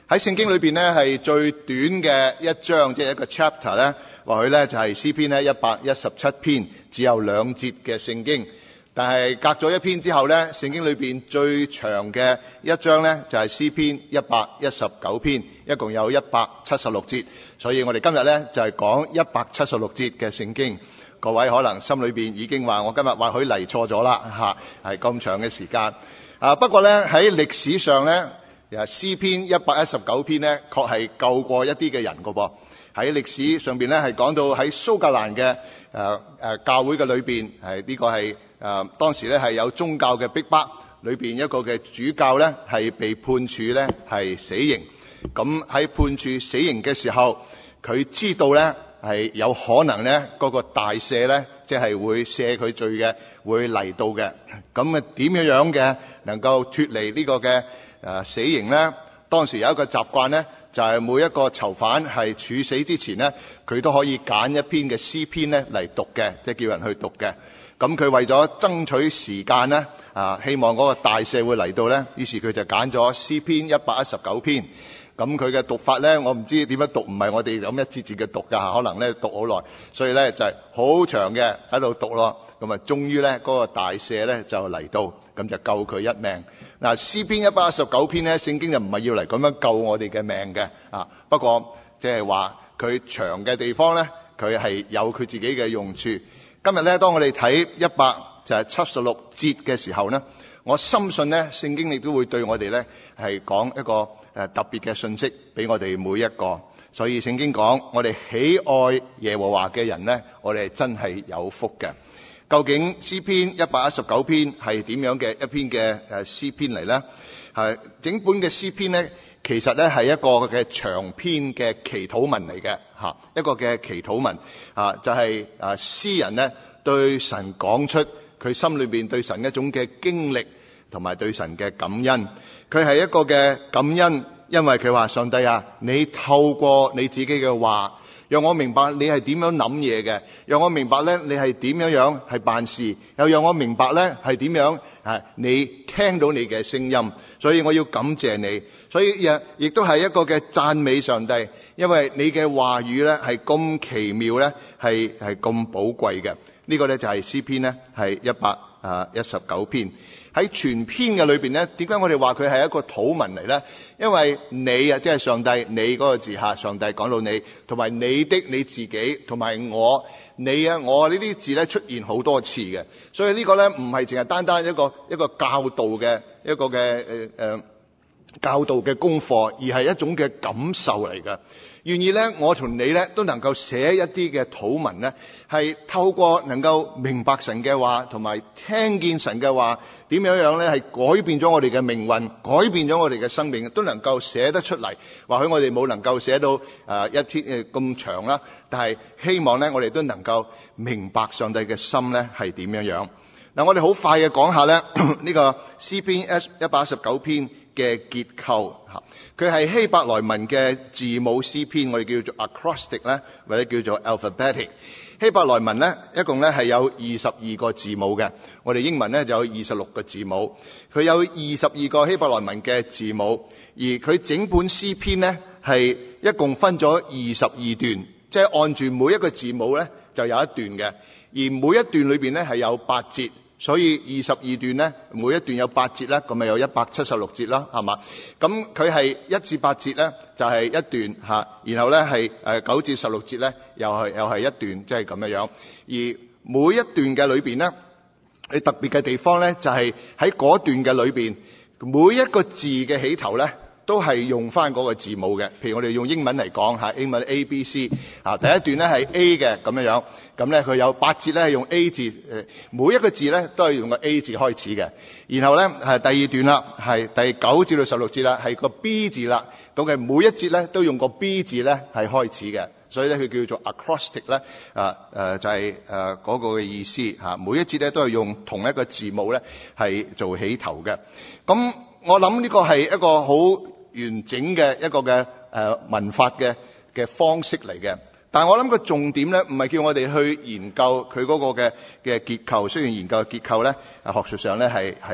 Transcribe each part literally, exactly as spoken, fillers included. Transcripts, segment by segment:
喺聖經裏邊咧係最短嘅一章，即係一個 chapter 咧，或許咧就係詩篇咧一百一十七篇，只有兩節嘅聖經。但係隔咗一篇之後咧，聖經裏邊最長嘅一章咧就係詩篇一百一十九篇，一共有一百七十六節。所以我哋今日咧就係講一百七十六節嘅聖經。各位可能心裏邊已經話我今日或許嚟錯咗啦嚇，係咁長嘅時間。啊不過咧喺歷史上咧，詩篇一百一十九篇咧確係救過一啲嘅人㗎噃。喺歷史上邊咧係講到喺蘇格蘭嘅誒誒教會嘅裏邊係呢個係。誒、呃、當時咧係有宗教嘅逼迫，裏邊一個嘅主教咧係被判處咧係死刑。咁喺判處死刑嘅時候，佢知道咧係有可能咧嗰個大赦咧，即係會赦佢罪嘅，會嚟到嘅。咁啊點樣樣嘅能夠脫離呢個嘅誒死刑咧？當時有一個習慣咧，就係每一個囚犯係處死之前咧，佢都可以揀一篇嘅詩篇咧嚟讀嘅，即係叫人去讀嘅。咁佢為咗爭取時間咧，啊希望嗰個大赦會嚟到咧，於是佢就揀咗詩篇一百一十九篇。咁佢嘅讀法咧，我唔知點樣讀，唔係我哋咁一節節嘅讀㗎，可能咧讀好耐，所以咧就係好長嘅喺度讀咯。咁啊，終於咧嗰個大赦咧就嚟到，咁就救佢一命。嗱，詩篇一百一十九篇咧，聖經就唔係要嚟咁樣救我哋嘅命嘅，啊不過即係話佢長嘅地方咧，佢係有佢自己嘅用處。今日咧，當我哋睇一百就係七十六節嘅時候呢，我深信咧，聖經亦都會對我哋咧係講一個誒特別嘅信息俾我哋每一個。所以聖經講，我哋喜愛耶和華嘅人咧，我哋真係有福嘅。究竟詩篇一百一十九篇係點樣嘅一篇嘅誒詩篇嚟咧？係整本嘅詩篇咧，其實咧係一個嘅長篇嘅祈禱文嚟嘅嚇，一個嘅祈禱文啊，就係啊詩人咧對神講出佢心裏邊對神一種嘅經歷同埋對神嘅感恩。佢係一個嘅感恩，因為佢話上帝啊，你透過你自己嘅話，讓我明白你係點樣諗嘢嘅，讓我明白咧你係點樣樣係辦事，又讓我明白咧係點樣啊你聽到你嘅聲音，所以我要感謝你。所以亦亦都係一個嘅讚美上帝，因為你嘅話語咧係咁奇妙咧，係係咁寶貴嘅。呢個咧就係詩篇咧係一百啊一十九篇。喺全篇嘅裏邊咧，點解我哋話佢係一個禱文嚟咧？因為你啊，即係上帝，你嗰個字吓，上帝講到你，同埋你的你自己，同埋我，你啊，我呢啲字咧出現好多次嘅。所以呢個咧唔係淨係單單一個一個教導嘅一個嘅誒誒教導嘅功課，而係一種嘅感受嚟㗎。願意咧，我同你咧都能夠寫一啲嘅禱文咧，係透過能夠明白神嘅話，同埋聽見神嘅話，點樣樣咧係改變咗我哋嘅命運，改變咗我哋嘅生命，都能夠寫得出嚟。或許我哋冇能夠寫到誒、呃、一篇誒咁長啦，但係希望咧我哋都能夠明白上帝嘅心咧係點樣樣。嗱，我哋好快嘅講下咧呢個詩篇一百一十九篇嘅結構吓，佢係希伯來文嘅字母詩篇，我哋叫做 acrostic 咧，或者叫做 alphabetic。希伯來文咧一共咧係有二十二個字母嘅，我哋英文咧就有二十六個字母。佢有二十二個希伯來文嘅字母，而佢整本詩篇咧係一共分咗二十二段，即係按住每一個字母咧就有一段嘅，而每一段裏邊咧係有八節。所以二十二段咧，每一段有八節啦，咁咪有一百七十六節啦，係嘛？咁佢係一至八節咧，就係一段吓，然後咧係誒九至十六節咧，又係又係一段，即係咁樣樣。而每一段嘅裏邊咧，佢特別嘅地方咧，就係喺嗰段嘅裏邊，每一個字嘅起頭咧，都係用翻嗰個字母嘅。譬如我哋用英文嚟講吓，英文 A B C 啊，第一段咧係 A 嘅咁樣樣。咁咧佢有八節咧係用 A 字，誒每一個字咧都係用個 A 字開始嘅。然後咧係第二段啦，係第九至到十六節啦，係個 B 字啦。咁嘅每一節咧都用個 B 字咧係開始嘅，所以咧佢叫做 acrostic 咧，啊誒就係誒嗰個嘅意思嚇。每一節咧都係用同一個字母咧係做起頭嘅。咁我諗呢個係一個好完整嘅一個嘅誒文法嘅嘅方式嚟嘅。但係我諗個重點咧，唔係叫我哋去研究佢嗰個嘅嘅結構。雖然研究結構咧，啊學術上咧係係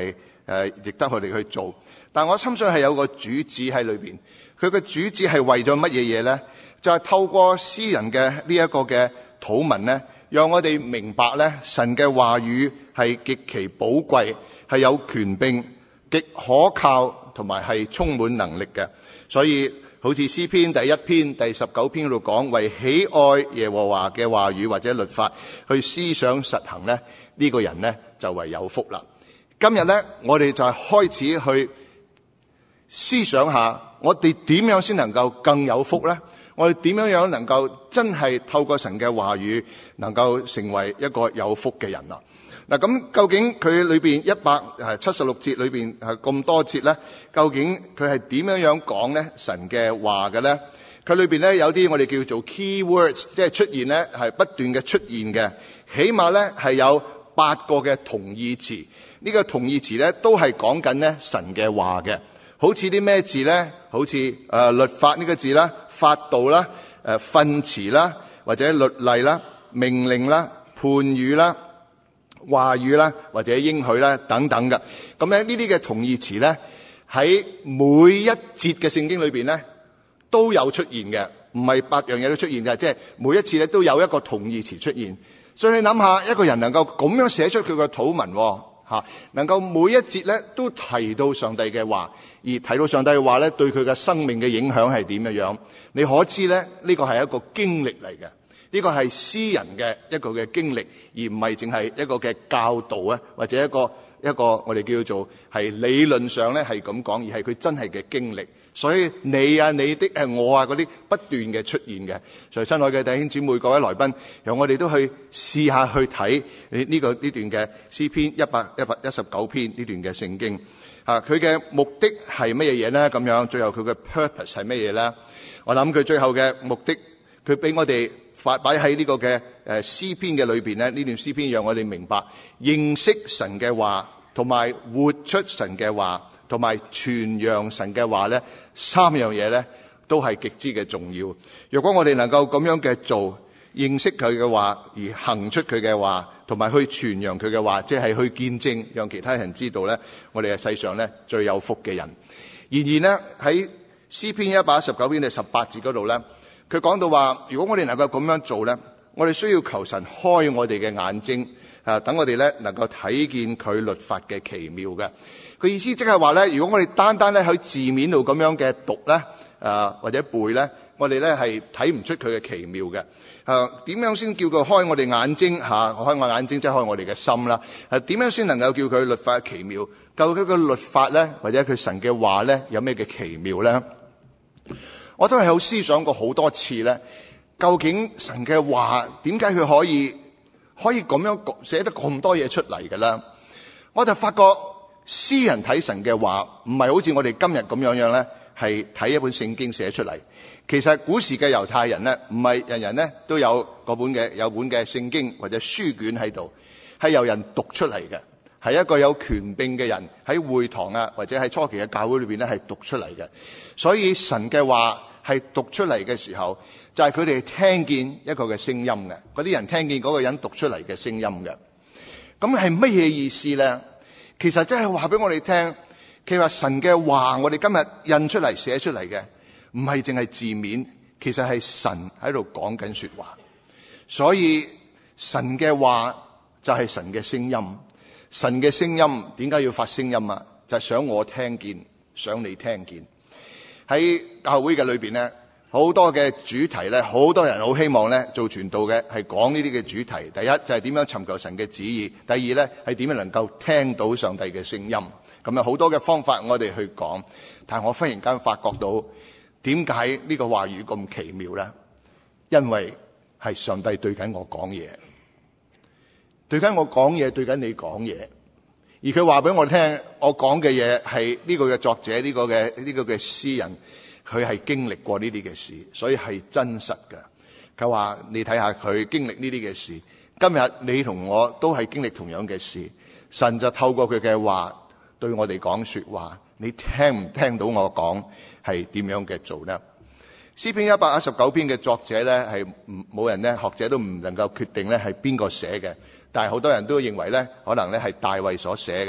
誒值得我哋去做。但我深信係有個主旨喺裏邊，佢嘅主旨係為咗乜嘢嘢咧？就係、是、透過詩人嘅呢一個嘅禱文咧，讓我哋明白咧，神嘅話語係極其寶貴，係有權柄、極可靠，同埋係充滿能力嘅。所以好似詩篇第一篇第十九篇嗰度講，為喜愛耶和華嘅話語或者律法去思想實行咧，呢、這個人咧就為有福啦。今日咧，我哋就係開始去思想下，我哋點樣先能夠更有福咧？我哋點樣樣能夠真係透過神嘅話語，能夠成為一個有福嘅人啊？嗱，咁究竟佢裏邊一百七十六節裏邊係咁多節咧？究竟佢係點樣樣講咧？神嘅話嘅咧？佢裏邊咧有啲我哋叫做 key words， 即係出現咧係不斷嘅出現嘅，起碼咧係有八個嘅同義詞。呢個同義詞咧都係講緊咧神嘅話嘅。好似啲咩字咧？好似誒、呃、律法呢個字啦、法度啦、誒訓詞啦，或者律例啦、命令啦、判語啦、話語啦，或者應許啦等等嘅。咁咧呢啲嘅同義詞咧喺每一節嘅聖經裏邊咧都有出現嘅，唔係八樣嘢都出現嘅，即係每一次咧都有一個同義詞出現。所以你諗下，一個人能夠咁樣寫出佢個禱文吓、啊，能夠每一節咧都提到上帝嘅話，而提到上帝嘅話咧對佢嘅生命嘅影響係點樣樣？你可知咧呢個係一個經歷嚟嘅。呢個係詩人嘅一個嘅經歷，而唔係淨係一個嘅教導啊，或者一個一個我哋叫做係理論上咧係咁講，而係佢真係嘅經歷。所以你啊、你的誒我啊嗰啲不斷嘅出現嘅。所以親愛嘅弟兄姊妹、各位來賓，讓我哋都去試下去睇呢呢個呢段嘅詩篇一百一百一十九篇呢段嘅聖經啊，佢嘅目的係乜嘢嘢咧？咁樣最後佢嘅 purpose 係乜嘢咧？我諗佢最後嘅目的，佢俾我哋發擺喺呢個嘅誒詩篇嘅裏邊咧，呢段詩篇讓我哋明白認識神嘅話，同埋活出神嘅話，同埋傳揚神嘅話咧，三樣嘢咧都係極之嘅重要。如果我哋能夠咁樣嘅做，認識佢嘅話，而行出佢嘅話，同埋去傳揚佢嘅話，即係去見證，讓其他人知道咧，我哋係世上咧最有福嘅人。然而呢，喺詩篇一百一十九篇第十八節嗰度咧，佢講到話，如果我哋能夠咁樣做咧，我哋需要求神開我哋嘅眼睛，啊，等我哋咧能夠睇見佢律法嘅奇妙嘅。佢意思即係話咧，如果我哋單單咧喺字面度咁樣嘅讀咧，啊或者背咧，我哋咧係睇唔出佢嘅奇妙嘅。啊，點樣先叫佢開我哋眼睛吓？我開我眼睛即係開我哋嘅心啦。係點樣先能夠叫佢律法奇妙？究竟佢律法咧，或者佢神嘅話咧，有咩嘅奇妙咧？我都係有思想過好多次咧，究竟神嘅話點解佢可以可以咁樣寫得咁多嘢出嚟嘅咧？我就發覺詩人睇神嘅話唔係好似我哋今日咁樣樣咧，係睇一本聖經寫出嚟。其實古時嘅猶太人咧，唔係人人咧都有嗰本嘅有本嘅聖經或者書卷喺度，係由人讀出嚟嘅，係一個有權柄嘅人喺會堂啊，或者喺初期嘅教會裏邊咧係讀出嚟嘅。所以神嘅話係讀出嚟嘅時候，就係佢哋聽見一個嘅聲音嘅，嗰啲人聽見嗰個人讀出嚟嘅聲音嘅。咁係乜嘢意思咧？其實真係話俾我哋聽，其實神嘅話，我哋今日印出嚟寫出嚟嘅，唔係淨係字面，其實係神喺度講緊說話。所以神嘅話就係神嘅聲音，神嘅聲音點解要發聲音啊？就係想我聽見，想你聽見。喺教會嘅裏邊咧，好多嘅主題咧，好多人好希望咧做傳道嘅係講呢啲嘅主題。第一就係點樣尋求神嘅旨意，第二咧係點樣能夠聽到上帝嘅聲音。咁啊好多嘅方法我哋去講，但係我忽然間發覺到點解呢個話語咁奇妙咧？因為係上帝對緊我講嘢，對緊我講嘢，對緊你講嘢。而佢話俾我聽，我講嘅嘢係呢個嘅作者，呢個嘅呢個嘅詩人，佢係經歷過呢啲嘅事，所以係真實嘅。佢話你睇下佢經歷呢啲嘅事，今日你同我都係經歷同樣嘅事，神就透過佢嘅話對我哋講說話，你聽唔聽到我講係點樣嘅做呢？詩篇一百一十九篇嘅作者咧係冇人咧，學者都唔能夠決定咧係邊個寫嘅。但係好多人都認為咧，可能咧係大衛所寫嘅，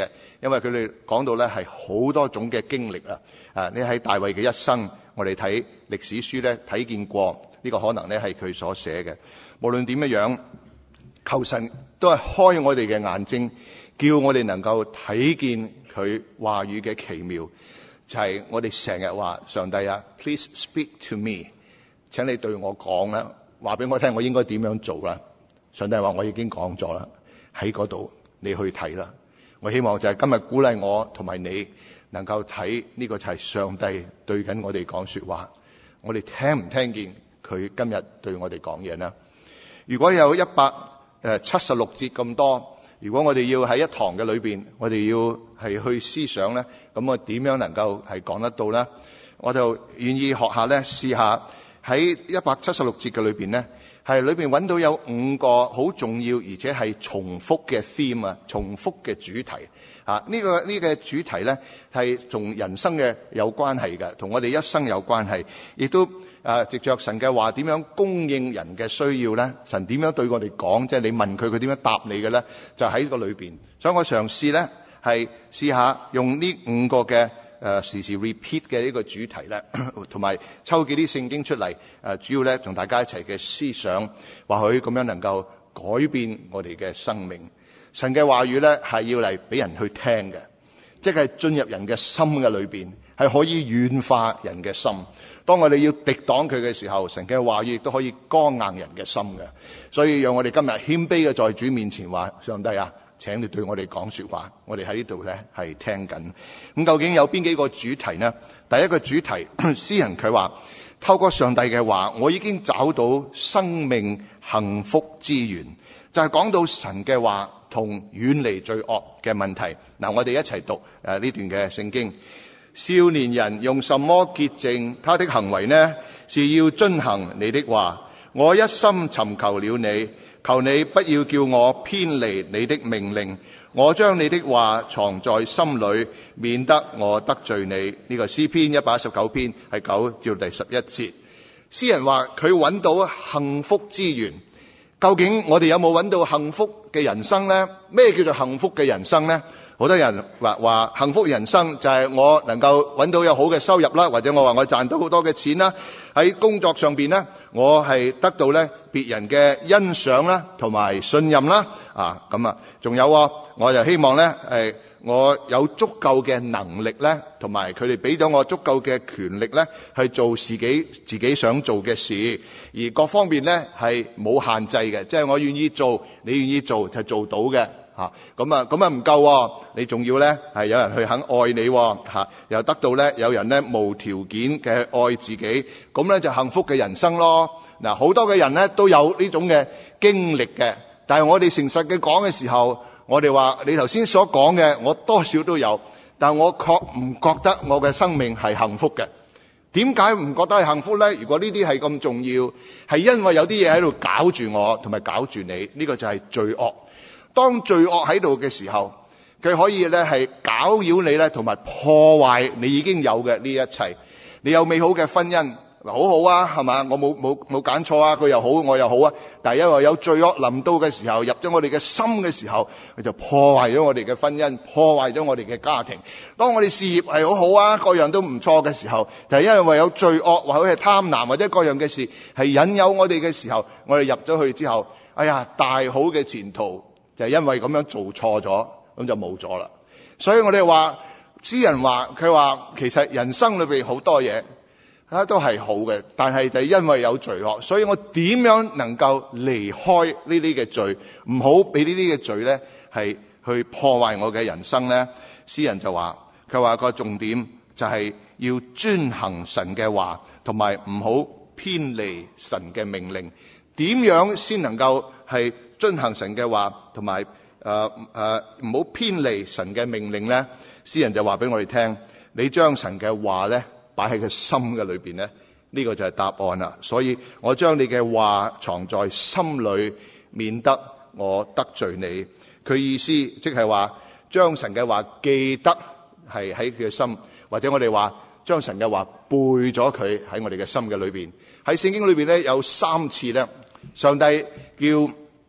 因為佢哋講到咧係好多種嘅經歷啊。啊，你喺大衛嘅一生，我哋睇歷史書咧睇見過，呢個可能咧係佢所寫嘅。無論點樣樣，求神都係開我哋嘅眼睛，叫我哋能夠睇見佢話語嘅奇妙。就係我哋成日話上帝啊 ，Please speak to me， 請你對我講啦，話俾我聽我應該點樣做啦。上帝話我已經講咗啦，喺嗰度你去睇啦。我希望就係今日鼓勵我同埋你能夠睇呢個就係上帝對緊我哋講說話。我哋聽唔聽見佢今日對我哋講嘢呢？如果有一百誒七十六節咁多，如果我哋要喺一堂嘅裏邊，我哋要係去思想咧，咁我點樣能夠係講得到咧？我就願意學下咧，試下喺一百七十六節嘅裏邊咧，係裏邊揾到有五個好重要而且係重複嘅 theme 啊，重複嘅主題啊。呢個呢個主題咧係同人生嘅有關係嘅，同我哋一生有關係，亦都誒藉着神嘅話點樣供應人嘅需要咧？神點樣對我哋講？即係你問佢，佢點樣答你嘅咧？就喺個裏邊。所以我嘗試咧係試下用呢五個嘅誒時時 repeat 嘅呢個主題咧，同埋抽幾啲聖經出嚟誒，主要咧同大家一齊嘅思想，或許咁樣能夠改變我哋嘅生命。神嘅話語咧係要嚟俾人去聽嘅，即係進入人嘅心嘅裏邊，係可以軟化人嘅心。當我哋要敵擋佢嘅時候，神嘅話語亦都可以剛硬人嘅心嘅。所以讓我哋今日謙卑嘅在主面前話：上帝啊，請你對我哋講說話。我哋喺呢度咧係聽緊。咁究竟有邊幾個主題呢？第一個主題，詩人佢話透過上帝嘅話，我已經找到生命幸福之源，就係講到神嘅話同遠離罪惡嘅問題。嗱，我哋一齊讀誒呢段嘅聖經。少年人用什麼潔淨他的行為呢？是要遵行你的話。我一心尋求了你，求你不要叫我偏離你的命令。我將你的話藏在心裏，免得我得罪你。呢個詩篇一百一十九篇係九至第十一節。詩人話佢揾到幸福之源。究竟我哋有冇揾到幸福嘅人生呢？咩叫做幸福嘅人生呢？好多人話話幸福人生就係我能夠揾到有好嘅收入啦，或者我話我賺到好多嘅錢啦，喺工作上邊呢，我係得到咧別人嘅欣賞啦，同埋信任啦，啊咁啊，仲有我就希望咧係我有足夠嘅能力咧，同埋佢哋俾咗我足夠嘅權力咧，去做自己自己想做嘅事，而各方面咧係冇限制嘅，即係我願意做，你願意做就做到嘅。吓咁啊，咁啊唔夠，你仲要咧係有人去肯愛你，吓、啊、又得到咧有人咧無條件嘅愛自己，咁咧就幸福嘅人生咯。嗱、啊，好多嘅人咧都有呢種嘅經歷嘅，但係我哋誠實嘅講嘅時候，我哋話你頭先所講嘅，我多少都有，但我確唔覺得我嘅生命係幸福嘅。點解唔覺得係幸福咧？如果呢啲係咁重要，係因為有啲嘢喺度搞住我，同埋搞住你，呢、這個就係罪惡。當罪惡喺度嘅時候，佢可以咧係攪擾你咧，同埋破壞你已經有嘅呢一切。你有美好嘅婚姻，好好啊，係嘛？我冇冇冇揀錯啊，佢又好，我又好啊。但係因為有罪惡臨到嘅時候，入咗我哋嘅心嘅時候，佢就破壞咗我哋嘅婚姻，破壞咗我哋嘅家庭。當我哋事業係好好啊，各樣都唔錯嘅時候，就係因為有罪惡或者係貪婪或者各樣嘅事係引誘我哋嘅時候，我哋入咗去之後，哎呀，大好嘅前途。就係因為咁樣做錯咗，咁就冇咗啦。所以我哋話，詩人話佢話，其實人生裏邊好多嘢，都係好嘅，但係就係因為有罪惡，所以我點樣能夠離開呢啲嘅罪，唔好俾呢啲嘅罪咧係去破壞我嘅人生咧？詩人就話，佢話個重點就係要遵行神嘅話，同埋唔好偏離神嘅命令。點樣先能夠係遵行神嘅話，同埋誒誒唔好偏離神嘅命令咧？詩人就話俾我哋聽，你將神嘅話咧擺喺個心嘅裏邊咧，呢個就係答案啦。所以我將你嘅話藏在心裏，免得我得罪你。佢意思即係話將神嘅話記得係喺佢嘅心，或者我哋話將神嘅話背咗佢喺我哋嘅心嘅裏邊。喺聖經裏邊咧有三次咧，上帝叫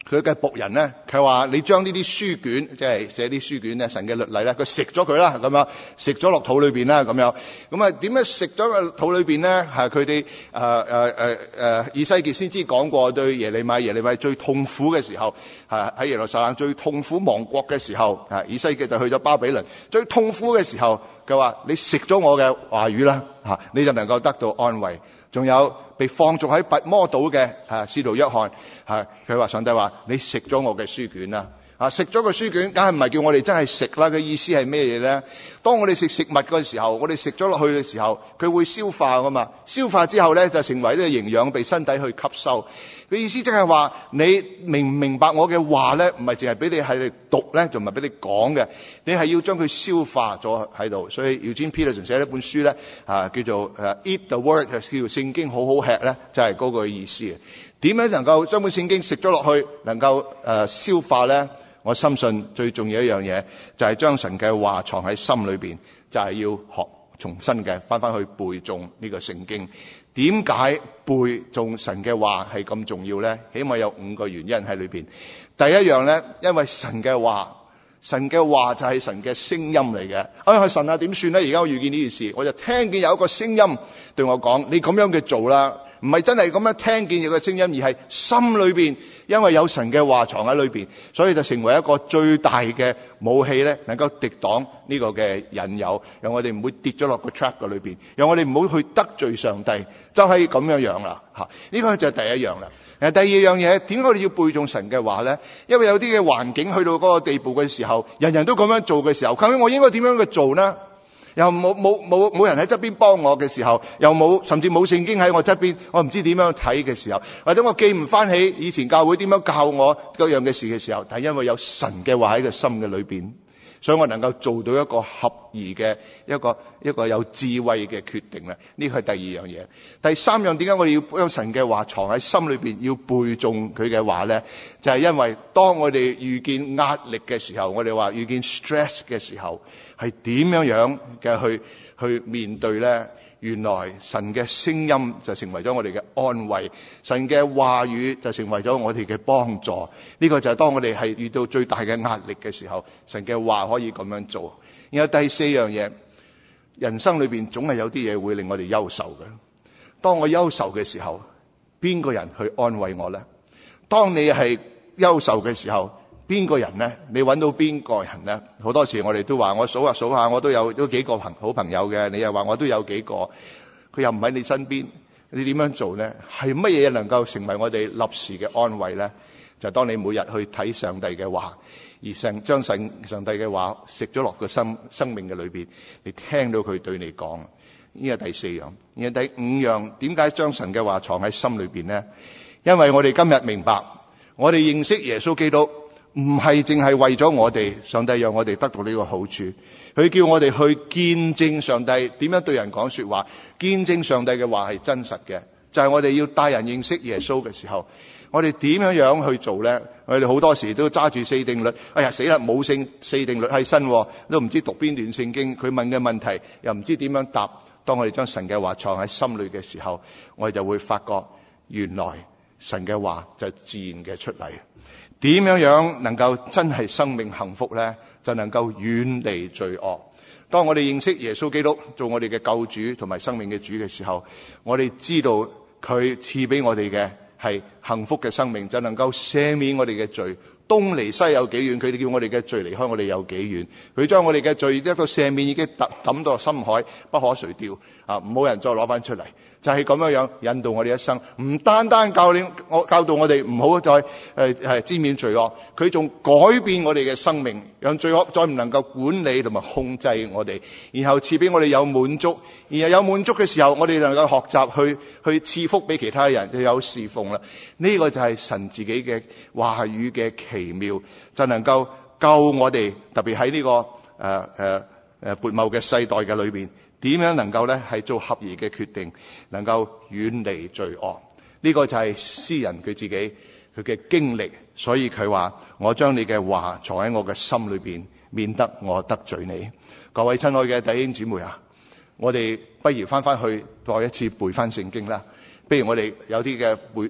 佢嘅僕人咧，佢話你將呢啲書卷，即係寫啲書卷咧，神嘅律例咧，佢食咗佢啦，咁樣食咗落肚裏邊啦，咁樣咁啊點樣食咗個肚裏邊咧？係佢哋誒誒誒誒以西結先知講過，對耶利米，耶利米最痛苦嘅時候，係喺耶路撒冷最痛苦亡國嘅時候，啊以西結就去咗巴比倫，最痛苦嘅時候，佢話你食咗我嘅話語啦，嚇你就能夠得到安慰。仲有被放逐喺拔摩島嘅啊使徒約翰，係佢話上帝話你食咗我嘅書卷啦，啊食咗個書卷，梗係唔係叫我哋真係食啦？嘅意思係咩嘢咧？當我哋食食物嘅時候，我哋食咗落去嘅時候，佢會消化噶嘛？消化之後咧，就成為呢個營養被身體去吸收。佢意思即係話，你明唔明白我嘅話咧？唔係淨係俾你喺度讀咧，仲唔係俾你講嘅，你係要將佢消化咗喺度。所以 Eugene Peterson 寫咗一本書咧，啊叫做誒 Eat the Word， 叫聖經好好吃咧，就係嗰個意思。點樣能夠將本聖經食咗落去，能夠誒消化咧？我深信最重要一樣嘢就係將神嘅話藏喺心裏邊，就係要學重新嘅翻翻去背誦呢個聖經。點解背誦神嘅話係咁重要咧？起碼有五個原因喺裏邊。第一樣咧，因為神嘅話，神嘅話就係神嘅聲音嚟嘅。哎，神啊，點算咧？而家我遇見呢件事，我就聽見有一個聲音對我講：你咁樣嘅做啦。唔係真係咁樣聽見有個聲音，而係心裏邊，因為有神嘅話藏喺裏邊，所以就成為一個最大嘅武器咧，能夠抵擋呢個嘅引誘，讓我哋唔會跌咗落個 trap 嘅裏邊，讓我哋唔好去得罪上帝，就係咁樣樣啦吓。呢個就係第一樣啦。誒，第二樣嘢，點解我哋要背誦神嘅話咧？因為有啲嘅環境去到嗰個地步嘅時候，人人都咁樣做嘅時候，究竟我應該點樣去做呢？又冇冇冇冇人喺側邊幫我嘅時候，又冇甚至冇聖經喺我側邊，我唔知點樣睇嘅時候，或者我記唔翻起以前教會點樣教我各樣嘅事嘅時候，但係因為有神嘅話喺個心嘅裏邊，所以我能夠做到一個合宜嘅一個一個有智慧嘅決定啦。呢個係第二樣嘢。第三樣，點解我哋要將神嘅話藏喺心裏邊，要背誦佢嘅話咧？就係因為當我哋遇見壓力嘅時候，我哋話遇見 stress 嘅時候，係點樣樣嘅去去面對咧？原來神嘅聲音就成為咗我哋嘅安慰，神嘅話語就成為咗我哋嘅幫助。呢個就係當我哋係遇到最大嘅壓力嘅時候，神嘅話可以咁樣做。然後第四樣嘢，人生裏邊總係有啲嘢會令我哋憂愁嘅。當我憂愁嘅時候，邊個人去安慰我咧？當你係憂愁嘅時候，邊個人咧？你揾到邊個人咧？好多時我哋都話，我數下數下，我都有都幾個朋好朋友嘅。你又話我都有幾個，佢又唔喺你身邊，你點樣做咧？係乜嘢能夠成為我哋立時嘅安慰咧？就當你每日去睇上帝嘅話，而神將神上帝嘅話食咗落個生生命嘅裏邊，你聽到佢對你講。呢個第四樣。然後第五樣，點解將神嘅話藏喺心裏邊咧？因為我哋今日明白，我哋認識耶穌基督。唔係淨係為咗我哋，上帝讓我哋得到呢個好處，佢叫我哋去見證上帝點樣對人講說話，見證上帝嘅話係真實嘅，就係、是、我哋要帶人認識耶穌嘅時候，我哋點樣樣去做咧？我哋好多時都揸住四定律，哎呀死啦，冇聖四定律喺身，都唔知讀邊段聖經，佢問嘅問題又唔知點樣答。當我哋將神嘅話藏喺心裏嘅時候，我哋就會發覺原來神嘅話就自然嘅出嚟。點樣樣能夠真係生命幸福咧？就能夠遠離罪惡。當我哋認識耶穌基督做我哋嘅救主同埋生命嘅主嘅時候，我哋知道佢賜俾我哋嘅係幸福嘅生命，就能夠赦免我哋嘅罪。東離西有幾遠，佢哋叫我哋嘅罪離開我哋有幾遠。佢將我哋嘅罪一個赦免已經抌到深海，不可垂釣啊！冇人再攞翻出嚟。就係咁樣樣引導我哋一生，唔單單教你我教導我哋唔好再誒誒沾染罪惡，佢仲改變我哋嘅生命，讓罪惡再唔能夠管理同埋控制我哋，然後賜俾我哋有滿足，然後有滿足嘅時候，我哋能夠學習去去賜福俾其他人，就有侍奉啦。呢、這個就係神自己嘅話語嘅奇妙，就能夠救我哋，特別喺呢、這個誒誒誒悖謬嘅世代嘅裏邊。點樣能夠咧係做合宜嘅決定，能夠遠離罪惡？呢個就係詩人佢自己佢嘅經歷，所以佢話：我將你嘅話藏喺我嘅心裏邊，免得我得罪你。各位親愛嘅弟兄姊妹啊，我哋不如翻翻去再一次背翻聖經啦。不如我哋有啲嘅背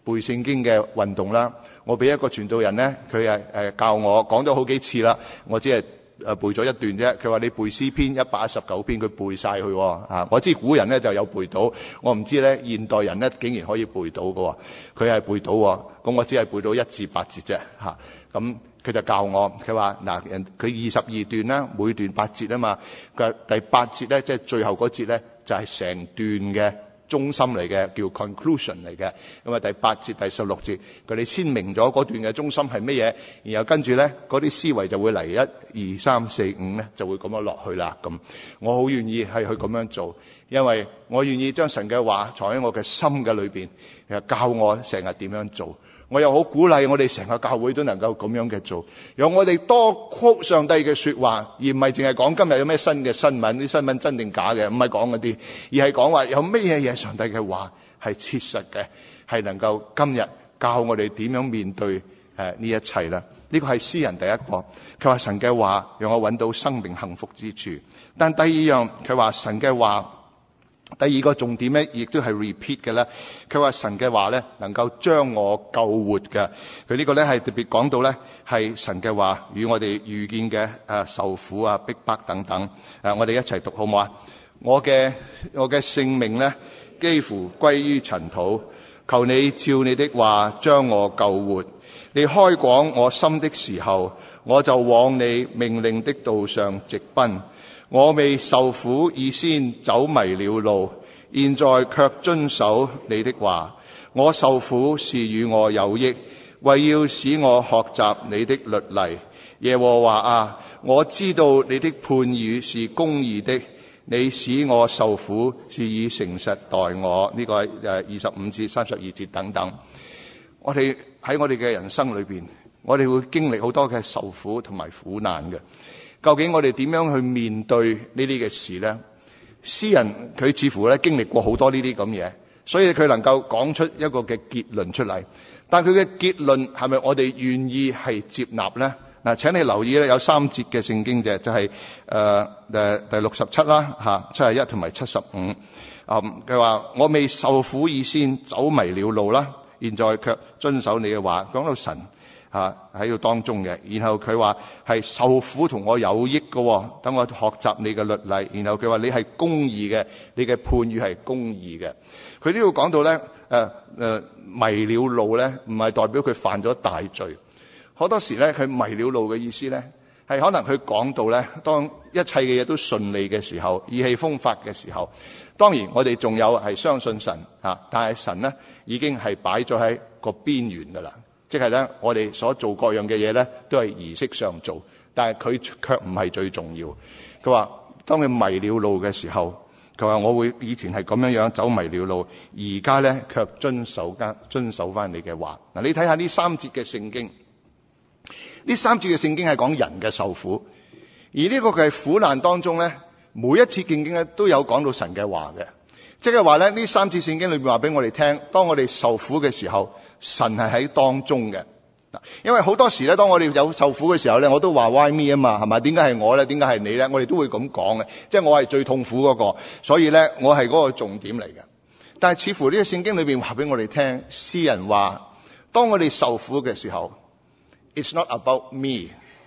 背聖經嘅運動啦。我俾一個傳道人咧，佢係誒教我講咗好幾次啦，我只係誒背咗一段啫。佢話你背詩篇一百一十九篇，佢背晒佢啊！我知古人咧就有背到，我唔知咧現代人咧竟然可以背到嘅。佢係背到，咁我只係背到一至八節啫嚇。咁佢就教我，佢話嗱，人佢二十二段啦，每段八節啊嘛。佢第八節咧，即係最後嗰節咧，就係成段嘅中心嚟嘅，叫 conclusion 嚟嘅。咁啊，第八節、第十六節，佢哋簽明咗嗰段嘅中心係乜嘢，然後跟住咧嗰啲思維就會嚟一二三四五咧，就會咁樣落去啦。咁我好願意係去咁樣做，因為我願意將神嘅話藏喺我嘅心嘅裏邊，誒教我成日點樣做。我又好鼓勵我哋成個教會都能夠咁樣嘅做，讓我哋多 quote 上帝嘅說話，而唔係淨係講今日有咩新嘅新聞，啲新聞真定假嘅，唔係講嗰啲，而係講話有咩嘢嘢上帝嘅話係切實嘅，係能夠今日教我哋點樣面對誒呢一切啦。呢個係詩人第一個，佢話神嘅話讓我揾到生命幸福之處。但第二樣，佢話神嘅話。第二個重點咧，亦都係 repeat 嘅咧。佢話神嘅話咧，能夠將我救活嘅。佢呢個咧係特別講到咧，係神嘅話與我哋遇見嘅誒受苦啊、逼迫等等。誒，我哋一齊讀好唔好啊？我嘅我嘅性命咧，幾乎歸於塵土。求你照你的話將我救活。你開廣我心的時候，我就往你命令的道上直奔。我未受苦以先走迷了路，現在卻遵守你的話。我受苦是與我有益，為要使我學習你的律例。耶和華啊，我知道你的判語是公義的，你使我受苦是以誠實待我。呢個係誒二十五至三十二節等等。我哋喺我哋嘅人生裏邊，我哋會經歷好多嘅受苦同埋苦難嘅。究竟我哋點樣去面對呢啲嘅事呢？詩人佢似乎咧經歷過好多呢啲咁嘢，所以佢能夠講出一個嘅結論出嚟。但佢嘅結論係咪我哋願意係接納呢？嗱，請你留意咧，有三節嘅聖經嘅就係誒誒第六十七啦吓，七十一同埋七十五。啊，佢話我未受苦以先走迷了路啦，現在卻遵守你嘅話。講到神。啊喺度當中嘅，然後佢話係受苦同我有益嘅，等我學習你嘅律例。然後佢話你係公義嘅，你嘅判語係公義嘅。佢都要講到咧，誒誒迷了路咧，唔係代表佢犯咗大罪。好多時咧，佢迷了路嘅意思咧，係可能佢講到咧，當一切嘅嘢都順利嘅時候，意氣風發嘅時候，當然我哋仲有係相信神啊，但係神咧已經係擺咗喺個邊緣噶啦。即係咧，我哋所做各樣嘅嘢咧，都係儀式上做，但係佢卻唔係最重要。佢話當佢迷了路嘅時候，佢話我會以前係咁樣樣走迷了路，而家咧卻遵守間遵守翻你嘅話。嗱，你睇下呢三節嘅聖經，呢三節嘅聖經係講人嘅受苦，而呢個嘅苦難當中咧，每一次聖經咧都有講到神嘅話嘅。即係話咧，呢三節聖經裏邊話俾我哋聽，當我哋受苦嘅時候，神係喺當中嘅。因為好多時咧，當我哋有受苦嘅時候咧，我都話 why me 啊嘛，係咪？點解係我咧？點解係你咧？我哋都會咁講嘅，即係我係最痛苦嗰個，所以咧我係嗰個重點嚟嘅。但係似乎呢個聖經裏邊話俾我哋聽，詩人話，當我哋受苦嘅時候 ，it's not about me,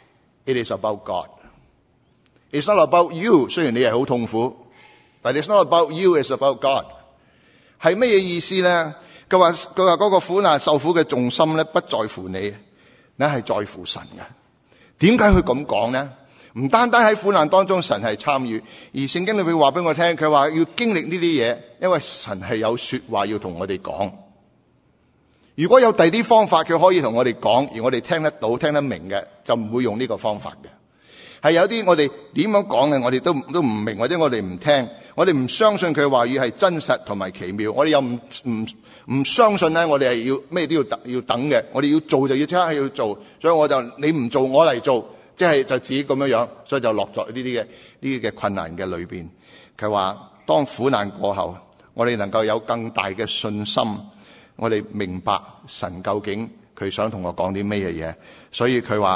it is about God. It's not about you， 雖然你係好痛苦。But it's not about you, it's about God. 係乜嘢意思咧？佢話佢話嗰個苦難受苦嘅重心咧，不在乎你，你係在乎神嘅。點解佢咁講咧？唔單單喺苦難當中神係參與，而聖經裏邊話俾我聽，佢話要經歷呢啲嘢，因為神係有說話要同我哋講。如果有第啲方法佢可以同我哋講，而我哋聽得到聽得明嘅，就唔會用呢個方法嘅。係有啲我哋點樣講嘅，我哋都都唔明，或者我哋唔聽，我哋唔相信佢話語係真實同埋奇妙，我哋又唔唔唔相信咧，我哋係要咩都要等要等嘅，我哋要做就要即刻要做，所以我就你唔做我嚟做，即係就自己咁樣樣，所以就落咗呢啲嘅呢啲嘅困難嘅裏邊。佢話當苦難過後，我哋能夠有更大嘅信心，我哋明白神究竟佢想同我講啲咩嘢嘢，所以佢話。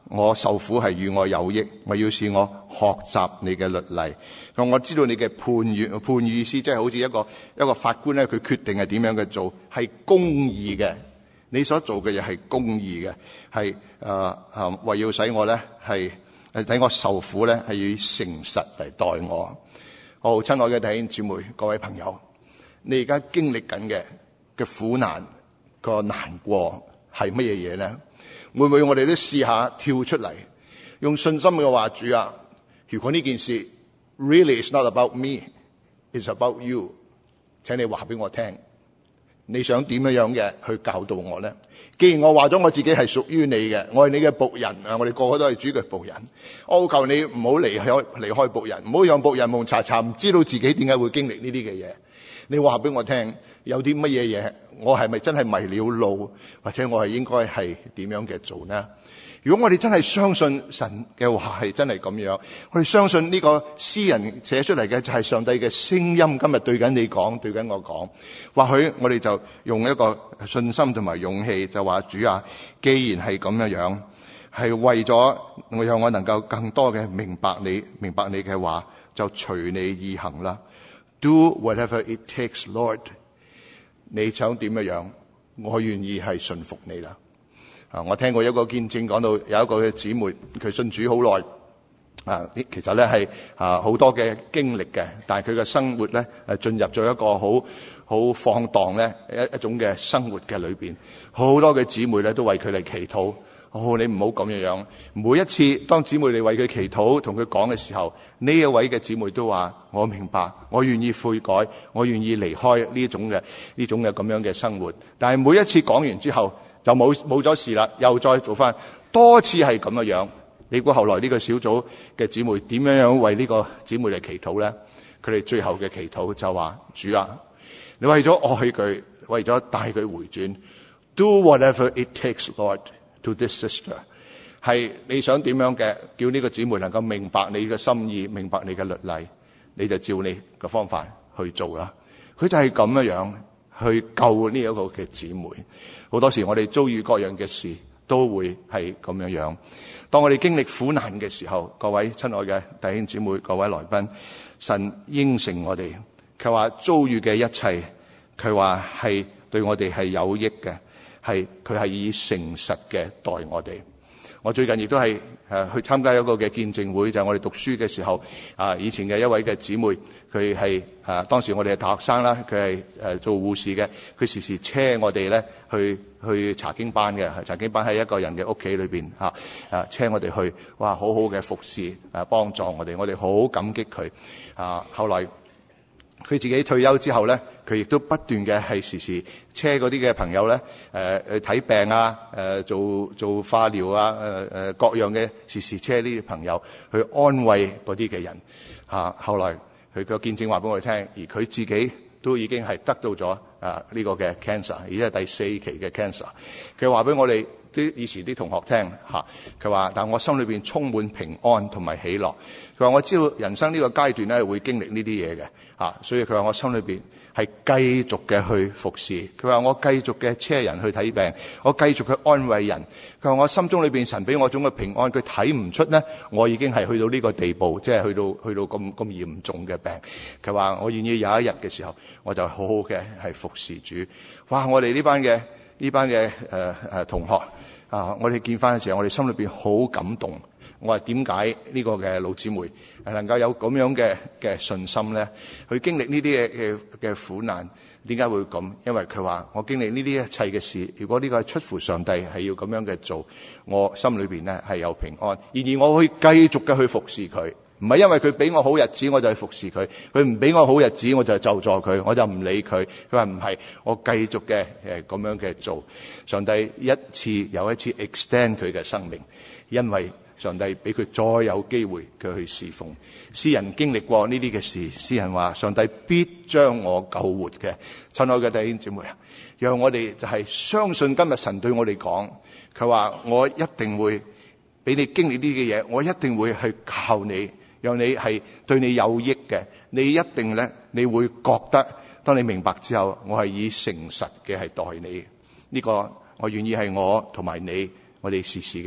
我受苦係與我有益，我要使我學習你嘅律例。我知道你嘅判語，判語意思即係好似一個一個法官咧，佢決定係點樣嘅做，係公義嘅。你所做嘅嘢係公義嘅，係誒誒為要使我咧係誒使我受苦咧係以誠實嚟待我。好，親愛嘅弟兄姊妹、各位朋友，你而家經歷緊嘅嘅苦難、個難過係乜嘢嘢咧？會唔會我哋都試下跳出嚟，用信心嘅話，主啊，如果呢件事 really is not about me, it's about you， 請你話俾我聽，你想點樣樣嘅去教導我咧？既然我話咗我自己係屬於你嘅，我係你嘅僕人啊，我哋個個都係主嘅僕人，我求你唔好離開離開僕人，唔好讓僕人蒙查查，唔知道自己點解會經歷呢啲嘅嘢。你話俾我聽，有啲乜嘢嘢，我係咪真係迷了路，或者我係應該係點樣嘅做呢？如果我哋真係相信神嘅話係真係咁樣，我哋相信呢個詩人寫出嚟嘅就係上帝嘅聲音，今日對緊你講，對緊我講，或許我哋就用一個信心同埋勇氣，就話主啊，既然係咁樣樣，係為咗我讓我能夠更多嘅明白你，明白你嘅話，就隨你而行啦。Do whatever it takes, Lord。你想點樣樣，我願意係順服你啦。啊，我聽過一個見證講到，有一個嘅姊妹，佢信主好耐，啊，其實咧係啊好多嘅經歷嘅，但係佢嘅生活咧係進入咗一個好好放蕩咧一一種嘅生活嘅裏邊，好多嘅姊妹咧都為佢嚟祈禱。哦，你唔好咁樣樣。每一次當姊妹嚟為佢祈禱，同佢講嘅時候，呢一位嘅姊妹都話：我明白，我願意悔改，我願意離開呢種嘅呢種嘅咁樣嘅生活。但係每一次講完之後，就冇冇咗事啦，又再做翻，多次係咁樣樣。你估後來呢個小組嘅姊妹點樣樣為呢個姊妹嚟祈禱咧？佢哋最後嘅祈禱就話：主啊，你為咗愛佢，為咗帶佢回轉 ，do whatever it takes, Lord。To this sister， 係你想點樣嘅，叫呢個姊妹能夠明白你嘅心意，明白你嘅律例，你就照你嘅方法去做啦。佢就係咁樣樣去救呢一個嘅姊妹。好多時我哋遭遇各樣嘅事，都會係咁樣樣。當我哋經歷苦難嘅時候，各位親愛嘅弟兄姊妹、各位來賓，神應承我哋，佢話遭遇嘅一切，佢話係對我哋係有益嘅。係佢係以誠實嘅待我哋。我最近亦都係誒去參加一個嘅見證會，就係、是、我哋讀書嘅時候啊，以前嘅一位嘅姊妹，佢係誒當時我哋係大學生啦，佢係誒做護士嘅，佢時時車我哋咧去去查經班嘅，查經班喺一個人嘅屋企裏邊嚇啊，車我哋去，哇，好好嘅服侍誒幫助我哋，我哋好感激佢啊。後來佢自己退休之後咧，佢亦都不斷嘅係時時車嗰啲嘅朋友咧，誒、呃、去睇病啊，誒、呃、做做化療啊，誒、呃、誒各樣嘅時時車呢啲朋友去安慰嗰啲嘅人嚇、啊。後來佢個見證話俾我哋聽，而佢自己都已經係得到咗啊呢個嘅 cancer， 而且係第四期嘅 cancer。佢話俾我哋啲以前啲同學聽嚇，佢、啊、話但我心裏邊充滿平安同埋喜樂。佢話我知道人生呢個階段咧會經歷呢啲嘢嘅嚇，所以佢話我心裏邊係繼續嘅去服侍。佢話我繼續嘅車人去睇病，我繼續去安慰人。佢話我心中裏邊神俾我種嘅平安，佢睇唔出咧，我已經係去到呢個地步，即係去到去到咁咁嚴重嘅病。佢話我願意有一日嘅時候，我就好好嘅係服侍主。哇！我哋呢班嘅呢班嘅誒誒同學啊，我哋見翻嘅時候，我哋心裏邊好感動。我話點解呢個嘅老姊妹係能夠有咁樣嘅嘅信心咧？去經歷呢啲嘅嘅苦難，點解會咁？因為佢話我經歷呢啲一切嘅事，如果呢個係出乎上帝係要咁樣嘅做，我心裏邊咧係有平安。然而我會繼續嘅去服侍佢，唔係因為佢俾我好日子我就去服侍佢，佢唔俾我好日子我就咒詛佢，我就唔理佢。佢話唔係，我繼續嘅誒咁樣嘅做。上帝一次又一次 extend 佢嘅生命，因為上帝俾佢再有機會佢去侍奉。詩人經歷過呢啲嘅事，詩人話上帝必將我救活嘅。親愛嘅弟兄姊妹啊，讓我哋就係相信今日神對我哋講，佢話我一定會俾你經歷呢啲嘅嘢，我一定會去靠你，讓你係對你有益嘅。你一定咧，你會覺得當你明白之後，我係以誠實嘅係待你。呢個我願意係我同埋你，我哋時時嘅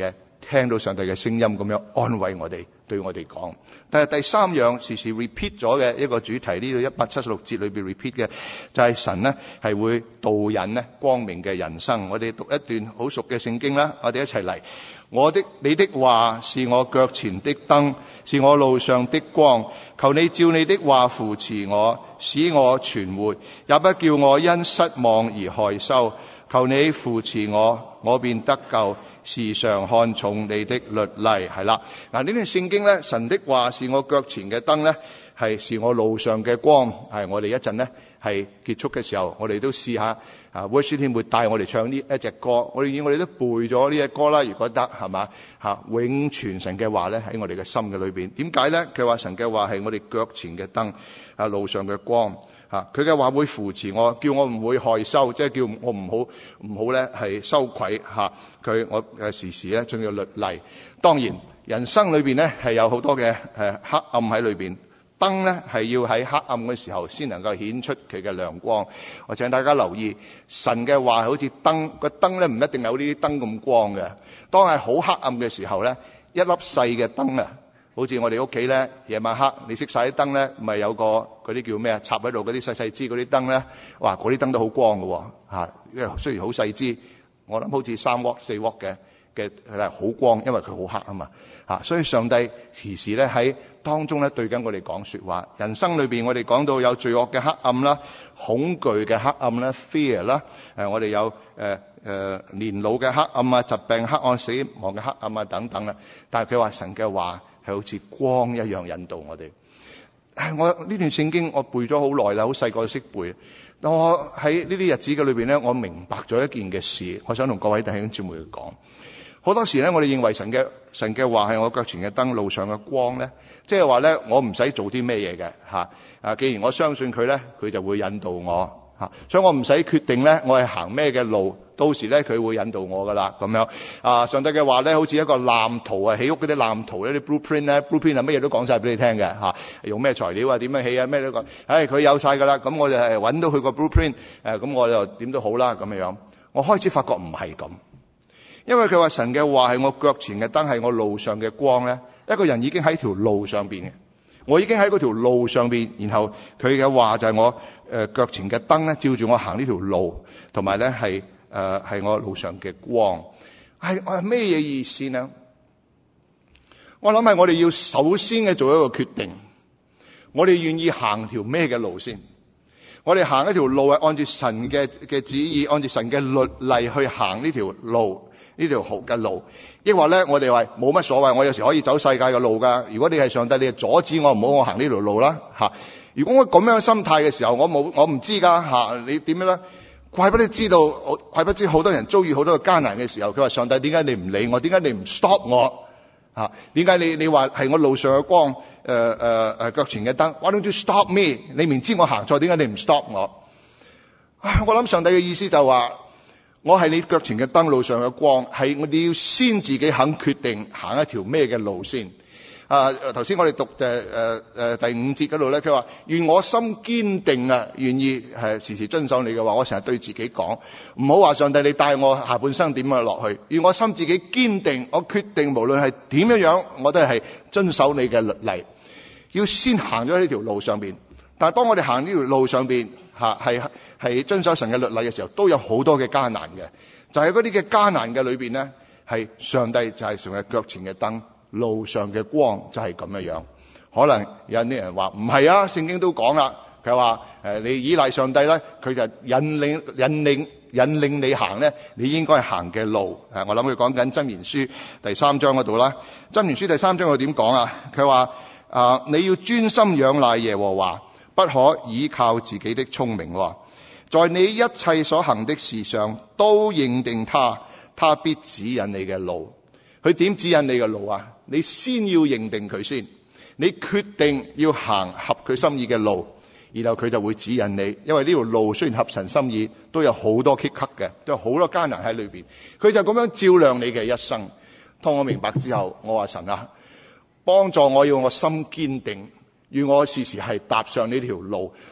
聽到上帝嘅聲音咁樣安慰我哋，對我哋講。但係第三樣時時 repeat 咗嘅一個主題，呢度一百七十六節裏邊 repeat 嘅就係神呢係會導引呢光明嘅人生。我哋讀一段好熟嘅聖經啦，我哋一齊嚟。我的你的話是我腳前的燈，是我路上的光。求你照你的話扶持我，使我存活，也不叫我因失望而害羞。求你扶持我，我便得救，時常看重你的律例。係啦，嗱呢段聖經咧，神的話是我腳前嘅燈咧，係是我路上嘅光。係我哋一陣咧係結束嘅時候，我哋都試下啊 worship team 會帶我哋唱呢一隻歌。我哋我哋都背咗呢隻歌啦，如果得係嘛吓，永存神嘅話咧喺我哋嘅心嘅裏邊。點解咧？佢話神嘅話係我哋腳前嘅燈，啊路上嘅光。啊！佢嘅話會扶持我，叫我唔會害羞，即係叫我唔好唔好咧係羞愧嚇。佢、啊、我誒時時咧仲要律例。當然人生裏邊咧係有好多嘅誒黑暗喺裏邊，燈咧係要喺黑暗嘅時候先能夠顯出佢嘅亮光。我請大家留意，神嘅話好似燈，個燈咧唔一定有呢啲燈咁光嘅。當係好黑暗嘅時候咧，一粒細嘅燈啊！好似我哋屋企咧，夜晚黑你熄晒啲燈咧，咪有個嗰啲叫咩啊？插喺度嗰啲細細支嗰啲燈咧，哇！嗰啲燈都好光㗎喎，嚇！因為雖然好細支，我諗好似三瓦四瓦嘅嘅係好光，因為佢好黑啊嘛，嚇！所以上帝時時咧喺當中咧對緊我哋講説話。人生裏邊我哋講到有罪惡嘅黑暗啦、恐懼嘅黑暗啦、fear 啦，誒我哋有誒。呃誒、呃、年老嘅黑暗啊、疾病黑暗、死亡嘅黑暗啊等等啦。但係佢話神嘅話係好似光一樣引導我哋。我呢段聖經我背咗好耐啦，好細個就識背。但我喺呢啲日子嘅裏邊咧，我明白咗一件嘅事，我想同各位弟兄姊妹講。好多時咧，我哋認為神嘅神嘅話係我腳前嘅燈，路上嘅光咧，即係話咧我唔使做啲咩嘢嘅嚇。啊，既然我相信佢咧，佢就會引導我。所以我唔使決定咧，我係行咩嘅路，到時咧佢會引導我噶啦，咁樣啊。上帝嘅話咧，好似一個藍圖啊，起屋嗰啲藍圖咧，啲 blueprint 咧 ，blueprint 係乜嘢都講晒俾你聽嘅吓，用咩材料啊，點樣起啊，咩都講。唉，佢有晒噶啦，咁我就係搵到佢個 blueprint，誒，咁我就點都好啦，咁樣。我開始發覺唔係咁，因為佢話神嘅話係我腳前嘅燈，係我路上嘅光咧。一個人已經喺條路上邊嘅，我已經喺嗰條路上邊，然後佢嘅話就係我。誒腳前嘅燈咧，照住我行呢條路，同埋咧係誒係我路上嘅光，係我係咩嘢意思呢？我諗係我哋要首先嘅做一個決定，我哋願意行條咩嘅路先？我哋行一條路係按照神嘅嘅旨意，按照神嘅律例去行呢條路，呢條好嘅路，抑或咧我哋話冇乜所謂，我有時可以走世界嘅路㗎。如果你係上帝，你就阻止我唔好我行呢條路啦嚇。如果我咁樣心態嘅時候，我冇我唔知噶吓，你點樣咧？怪不得知道，我怪不知好多人遭遇好多嘅艱難嘅時候，佢話上帝點解你唔理我？點解你唔 stop 我？吓、啊，點解你你話係我路上嘅光？誒誒誒，腳前嘅燈 ，Why don't you stop me？你明知我行錯，點解你唔 stop 我？啊、我諗上帝嘅意思就話、是，我係你腳前嘅燈，路上嘅光，係我哋要先自己肯決定行一條咩嘅路先。啊！頭先我哋讀誒誒誒第五節嗰度咧，佢話願我心堅定啊，願意係時時遵守你嘅話。我成日對自己講，唔好話上帝你帶我下半生點樣落去。願我心自己堅定，我決定無論係點樣樣，我都係遵守你嘅律例。要先行咗呢條路上邊。但係當我哋行呢條路上邊嚇係係遵守神嘅律例嘅時候，都有好多嘅艱難嘅。就係嗰啲嘅艱難嘅裏邊咧，係上帝就係成為腳前嘅燈。路上嘅光就係咁樣樣，可能有啲人話唔係啊，聖經都講啦，佢話誒你依賴上帝咧，佢就引領引領引領你行咧，你應該行嘅路。誒，我諗佢講緊箴言書第三章嗰度啦。箴言書第三章佢點講啊？佢話啊，你要專心仰賴耶和華，不可倚靠自己的聰明，在你一切所行的事上都認定他，他必指引你嘅路。佢點指引你嘅路啊？你先要認定佢先，你決定要行合佢心意嘅路，然後佢就會指引你。因為呢條路雖然合神心意，都有好多棘棘嘅，都有好多艱難喺裏邊。佢就咁樣照亮你嘅一生。當我明白之後，我話神啊，幫助我要我心堅定，願我時時係踏上呢條路。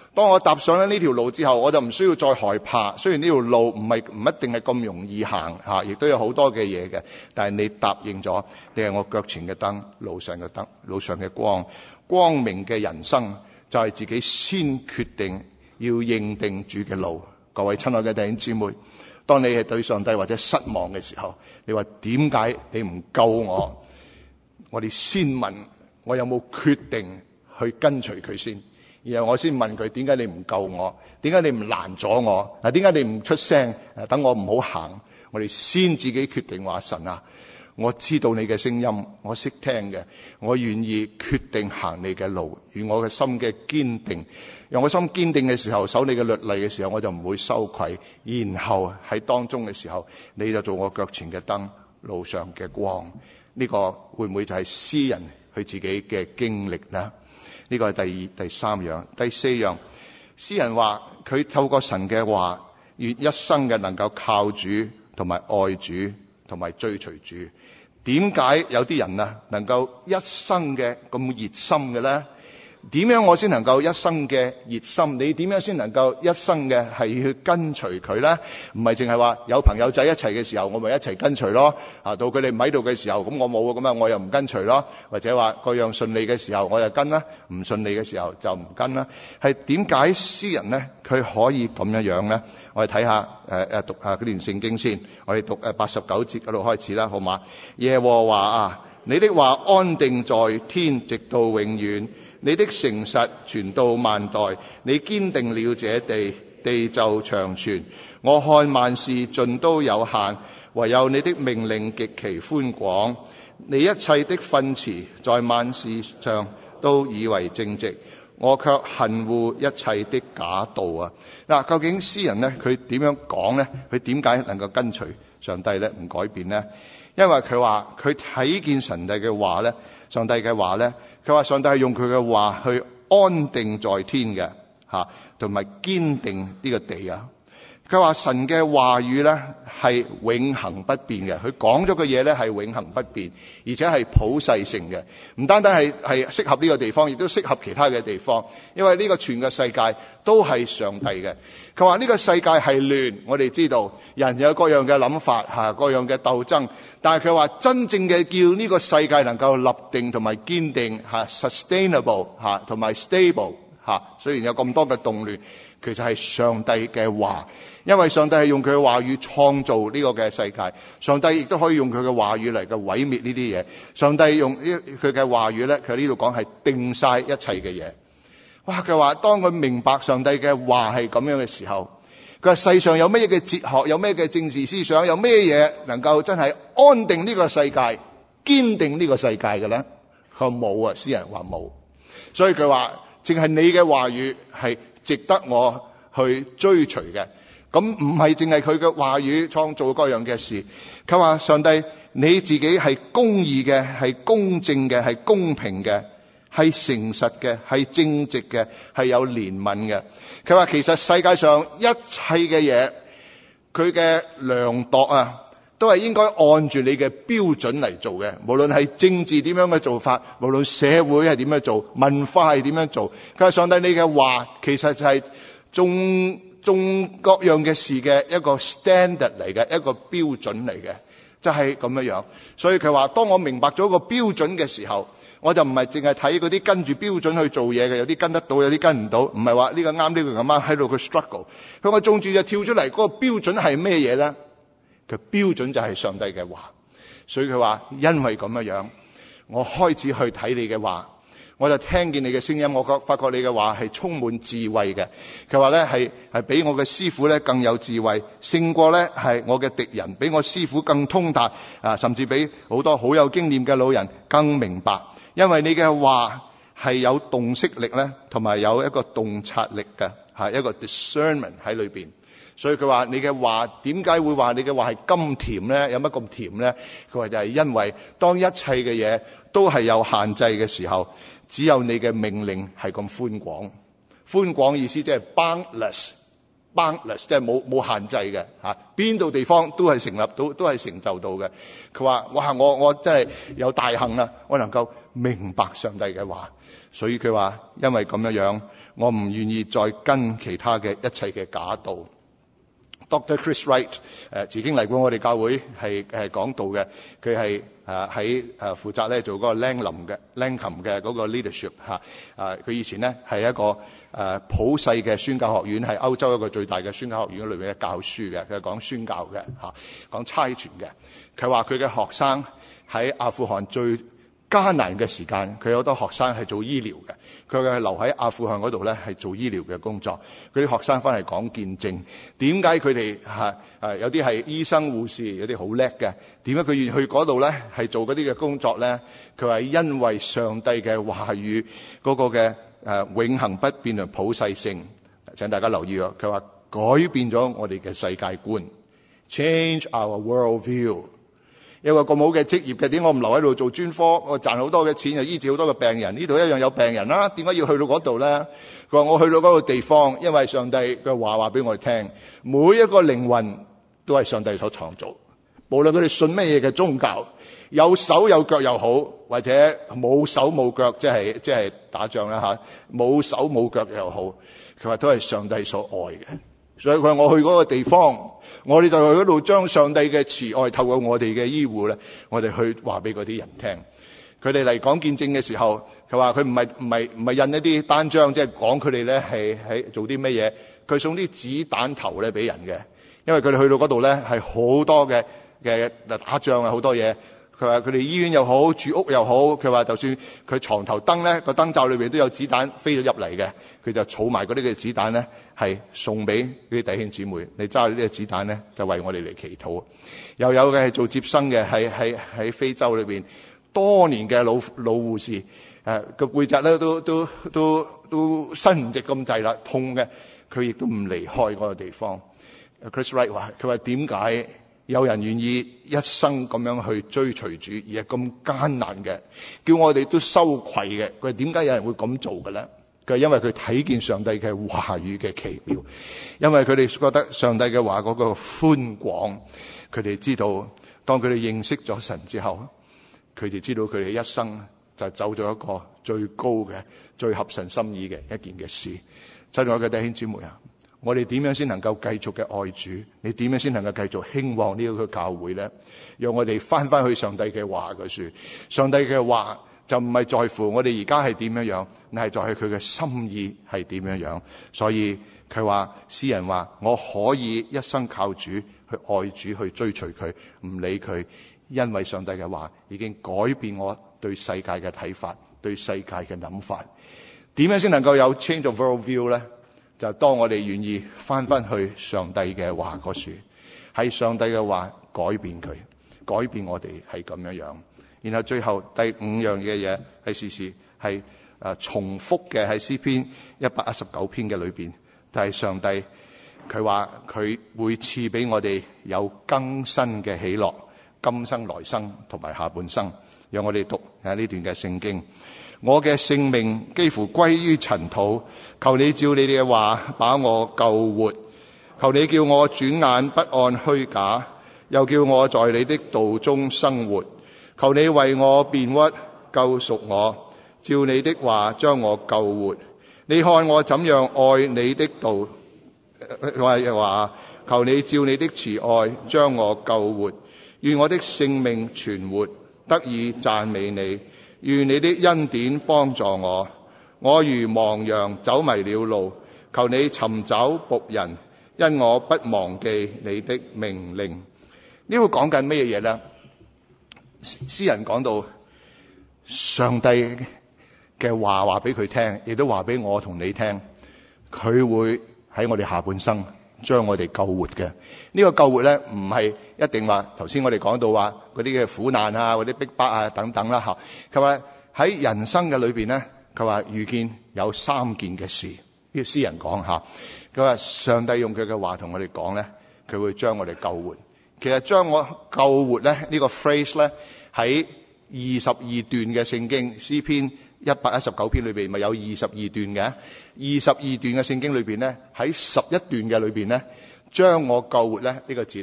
當我踏上咗呢條路之後，我就唔需要再害怕。雖然呢條路唔係唔一定係咁容易行吓，亦都有好多嘅嘢嘅，但係你答應咗，你係我腳前嘅燈，路上嘅燈，路上嘅光。光明嘅人生就係自己先決定要認定主嘅路。各位親愛嘅弟兄姊妹，當你係對上帝或者失望嘅時候，你話點解你唔救我？我哋先問我有冇決定去跟隨佢先，然後我先問佢點解你唔救我？點解你唔攔阻我？嗱，點解你唔出聲？等我唔好行？我哋先自己決定話，神啊，我知道你嘅聲音，我識聽嘅，我願意決定行你嘅路，與我嘅心嘅堅定。讓我心堅定嘅時候，守你嘅律例嘅時候，我就唔會羞愧。然後喺當中嘅時候，你就做我腳前嘅燈，路上嘅光。呢個會唔會就係詩人佢自己嘅經歷呢？呢個係第二、第三樣。第四樣，詩人話佢透過神嘅話，願一生嘅能夠靠主同埋愛主同埋追隨主。點解有啲人啊能夠一生嘅咁熱心嘅咧？點樣我先能夠一生嘅熱心？你點樣先能夠一生嘅係去跟隨佢咧？唔係淨係話有朋友仔一齊嘅時候，我咪一齊跟隨咯。啊，到佢哋唔喺度嘅時候，咁我冇咁啊，我又唔跟隨咯。或者話各樣順利嘅時候，我就跟啦；唔順利嘅時候就唔跟啦。係點解詩人咧佢可以咁樣樣咧？我哋睇下誒誒讀下嗰段聖經先。我哋讀誒八十九節嗰度開始啦，好嘛？耶和華啊，你的話安定在天，直到永遠。你的誠實傳到萬代，你堅定了這地，地就長存。我看萬事盡都有限，唯有你的命令極其寬廣。你一切的訓詞在萬事上都以為正直，我卻恨惡一切的假道啊！嗱，究竟詩人呢，佢點樣講呢？佢點解能夠跟隨上帝呢？唔改變呢？因為佢話佢睇見上帝嘅話呢，上帝嘅話呢。佢話上帝係用佢嘅話去安定在天嘅，吓，同埋堅定呢個地啊。佢話神嘅話語咧係永恆不變嘅，佢講咗嘅嘢咧係永恆不變，而且係普世性嘅，唔單單係係適合呢個地方，亦都適合其他嘅地方，因為呢個全個世界都係上帝嘅。佢話呢個世界係亂，我哋知道人有各樣嘅諗法吓，各樣嘅鬥爭。但係佢話真正嘅叫呢個世界能夠立定同埋堅定吓 ，sustainable 吓，同埋 stable 吓。雖然有咁多嘅動亂，其實係上帝嘅話，因為上帝係用佢嘅話語創造呢個嘅世界，上帝亦都可以用佢嘅話語嚟嘅毀滅呢啲嘢。上帝用呢佢嘅話語咧，佢喺呢度講係定晒一切嘅嘢。哇！佢話當佢明白上帝嘅話係咁樣嘅時候。佢話世上有咩嘅哲學，有咩嘅政治思想，有咩嘢能夠真係安定呢個世界、堅定呢個世界嘅咧？佢話冇啊，詩人話冇。所以佢話，淨係你嘅話語係值得我去追隨嘅。咁唔係淨係佢嘅話語創造各樣嘅事。佢話上帝你自己係公義嘅，係公正嘅，係公平嘅。係誠實嘅，係正直嘅，係有憐憫嘅。佢話其實世界上一切嘅嘢，佢嘅量度啊，都係應該按住你嘅標準嚟做嘅。無論係政治點樣嘅做法，無論社會係點樣做，文化係點樣做。佢話上帝你嘅話，其實就係眾眾各樣嘅事嘅一個 standard 嚟嘅，一個標準嚟嘅，就係咁樣樣。所以佢話，當我明白咗個標準嘅時候，我就唔係淨係睇嗰啲跟住標準去做嘢嘅，有啲跟得到，有啲跟唔到，唔係話呢個啱，呢個咁啱喺度佢 struggle。佢話種住就跳出嚟，嗰個標準係咩嘢咧？佢標準就係上帝嘅話。所以佢話因為咁樣樣，我開始去睇你嘅話，我就聽見你嘅聲音，我覺發覺你嘅話係充滿智慧嘅。佢話咧係係比我嘅師傅咧更有智慧，勝過咧係我嘅敵人，比我師傅更通達啊，甚至比好多好有經驗嘅老人更明白。因為你嘅話係有洞悉力咧，同埋有一個洞察力嘅，係一個 discernment 喺裏邊。所以佢話你嘅話點解會話你嘅話係咁甜咧？有乜咁甜咧？佢話就係因為當一切嘅嘢都係有限制嘅時候，只有你嘅命令係咁寬廣。寬廣意思即係 boundless。boundless 即係冇冇限制嘅吓，邊度地方都係成立到，都係成就到嘅。佢話哇，我我真係有大幸啦，我能夠明白上帝嘅話。所以佢話因為咁樣樣， 我唔願意再跟其他嘅一切嘅假道。Doctor Chris Wright 誒自經嚟過我哋教會係係講道嘅，佢係誒喺誒負責咧做嗰個 Langham 嘅 Langham 嘅嗰個 leadership 嚇。啊佢以前咧係一個誒普世嘅宣教學院，係歐洲一個最大嘅宣教學院裏邊嘅教書嘅，佢係講宣教嘅嚇，講差傳嘅。佢話佢嘅學生喺阿富汗最艱難嘅時間，佢有好多學生係做醫療嘅，佢係留喺阿富汗嗰度咧係做醫療嘅工作。佢啲學生翻嚟講見證，點解佢哋嚇誒有啲係醫生護士，有啲好叻嘅，點解佢願意去嗰度咧係做嗰啲嘅工作咧？佢話因為上帝嘅話語嗰個嘅誒永恆不變同普世性。請大家留意啊，佢話改變咗我哋嘅世界觀 ，change our world view。有個咁好嘅職業嘅，點解我唔留喺度做專科？我賺好多嘅錢，又醫治好多嘅病人。呢度一樣有病人啦，點解要去到嗰度咧？佢話我去到嗰個地方，因為上帝嘅話話俾我哋聽，每一個靈魂都係上帝所創造，無論佢哋信咩嘢嘅宗教，有手有腳又好，或者冇手冇腳，即係即係打仗啦吓，冇手冇腳又好，佢話都係上帝所愛嘅。所以佢話我去嗰個地方。我哋就去嗰度將上帝嘅慈愛透過我哋嘅醫護咧，我哋去話俾嗰啲人聽。佢哋嚟講見證嘅時候，佢話佢唔係唔係唔係印一啲單張，即係講佢哋咧係喺做啲乜嘢。佢送啲子彈頭咧俾人嘅，因為佢哋去到嗰度咧係好多嘅嘅打仗啊，好多嘢。佢話佢哋醫院又好，住屋又好，佢話就算佢床頭燈咧個燈罩裏邊都有子彈飛咗入嚟嘅，佢就儲埋嗰啲嘅子彈咧係送俾啲弟兄姊妹。你揸住呢啲子彈咧就為我哋嚟祈禱。又有嘅係做接生嘅，喺喺喺非洲裏邊多年嘅老老護士，誒個背脊咧都都都都伸唔直咁滯啦，痛嘅，佢亦都唔離開嗰個地方。Chris Wright 話：佢話點解有人願意一生咁樣去追隨主，而係咁艱難嘅，叫我哋都羞愧嘅？佢話點解有人會咁做嘅咧？佢係因為佢睇見上帝嘅話語嘅奇妙，因為佢哋覺得上帝嘅話嗰個寬廣，佢哋知道當佢哋認識咗神之後，佢哋知道佢哋一生就走咗一個最高嘅、最合神心意嘅一件嘅事。親愛嘅弟兄姊妹啊！我哋點樣先能夠繼續嘅愛主？你點樣先能夠繼續興旺呢個教會咧？讓我哋翻翻去上帝嘅話嘅書。上帝嘅話就唔係在乎我哋而家係點樣樣，係在乎佢嘅心意係點樣樣。所以佢話，詩人話我可以一生靠主去愛主，去追隨佢，唔理佢，因為上帝嘅話已經改變我對世界嘅睇法，對世界嘅諗法。點樣先能夠有 change of world view 咧？就當我哋願意翻翻去上帝嘅話嗰處，係上帝嘅話改變佢，改變我哋係咁樣樣。然後最後第五樣嘅嘢係時時係誒重複嘅，喺詩篇一百一十九篇嘅裏邊，就係上帝佢話佢會賜俾我哋有更新嘅喜樂，今生來生同埋下半生。讓我哋讀下呢段嘅聖經。我嘅性命幾乎歸於塵土，求你照你哋嘅話把我救活。求你叫我轉眼不按虛假，又叫我在你的道中生活。求你為我辨屈，救贖我，照你的話將我救活。你看我怎樣愛你的道，話話求你照你的慈愛將我救活。願我的性命存活，得以讚美你。願你的恩典幫助我，我如亡羊走迷了路，求你尋找僕人，因我不忘記你的命令。呢個講緊咩嘢咧？詩人講到上帝嘅話話俾佢聽，亦都話俾我同你聽，佢會喺我哋下半生將我哋救活嘅。呢個救活咧，唔係一定話頭先我哋講到話嗰啲嘅苦難啊，嗰啲逼迫啊等等啦吓。佢話喺人生嘅裏邊咧，佢話遇見有三件嘅事，呢個詩人講吓。佢話上帝用佢嘅話同我哋講咧，佢會將我哋救活。其實將我救活咧呢個 phrase 咧喺二十二段嘅聖經詩篇一百一十九篇裏邊咪有二十二段嘅，二十二段嘅聖經裏邊咧喺十一段嘅裏邊咧，將我救活咧呢個字咧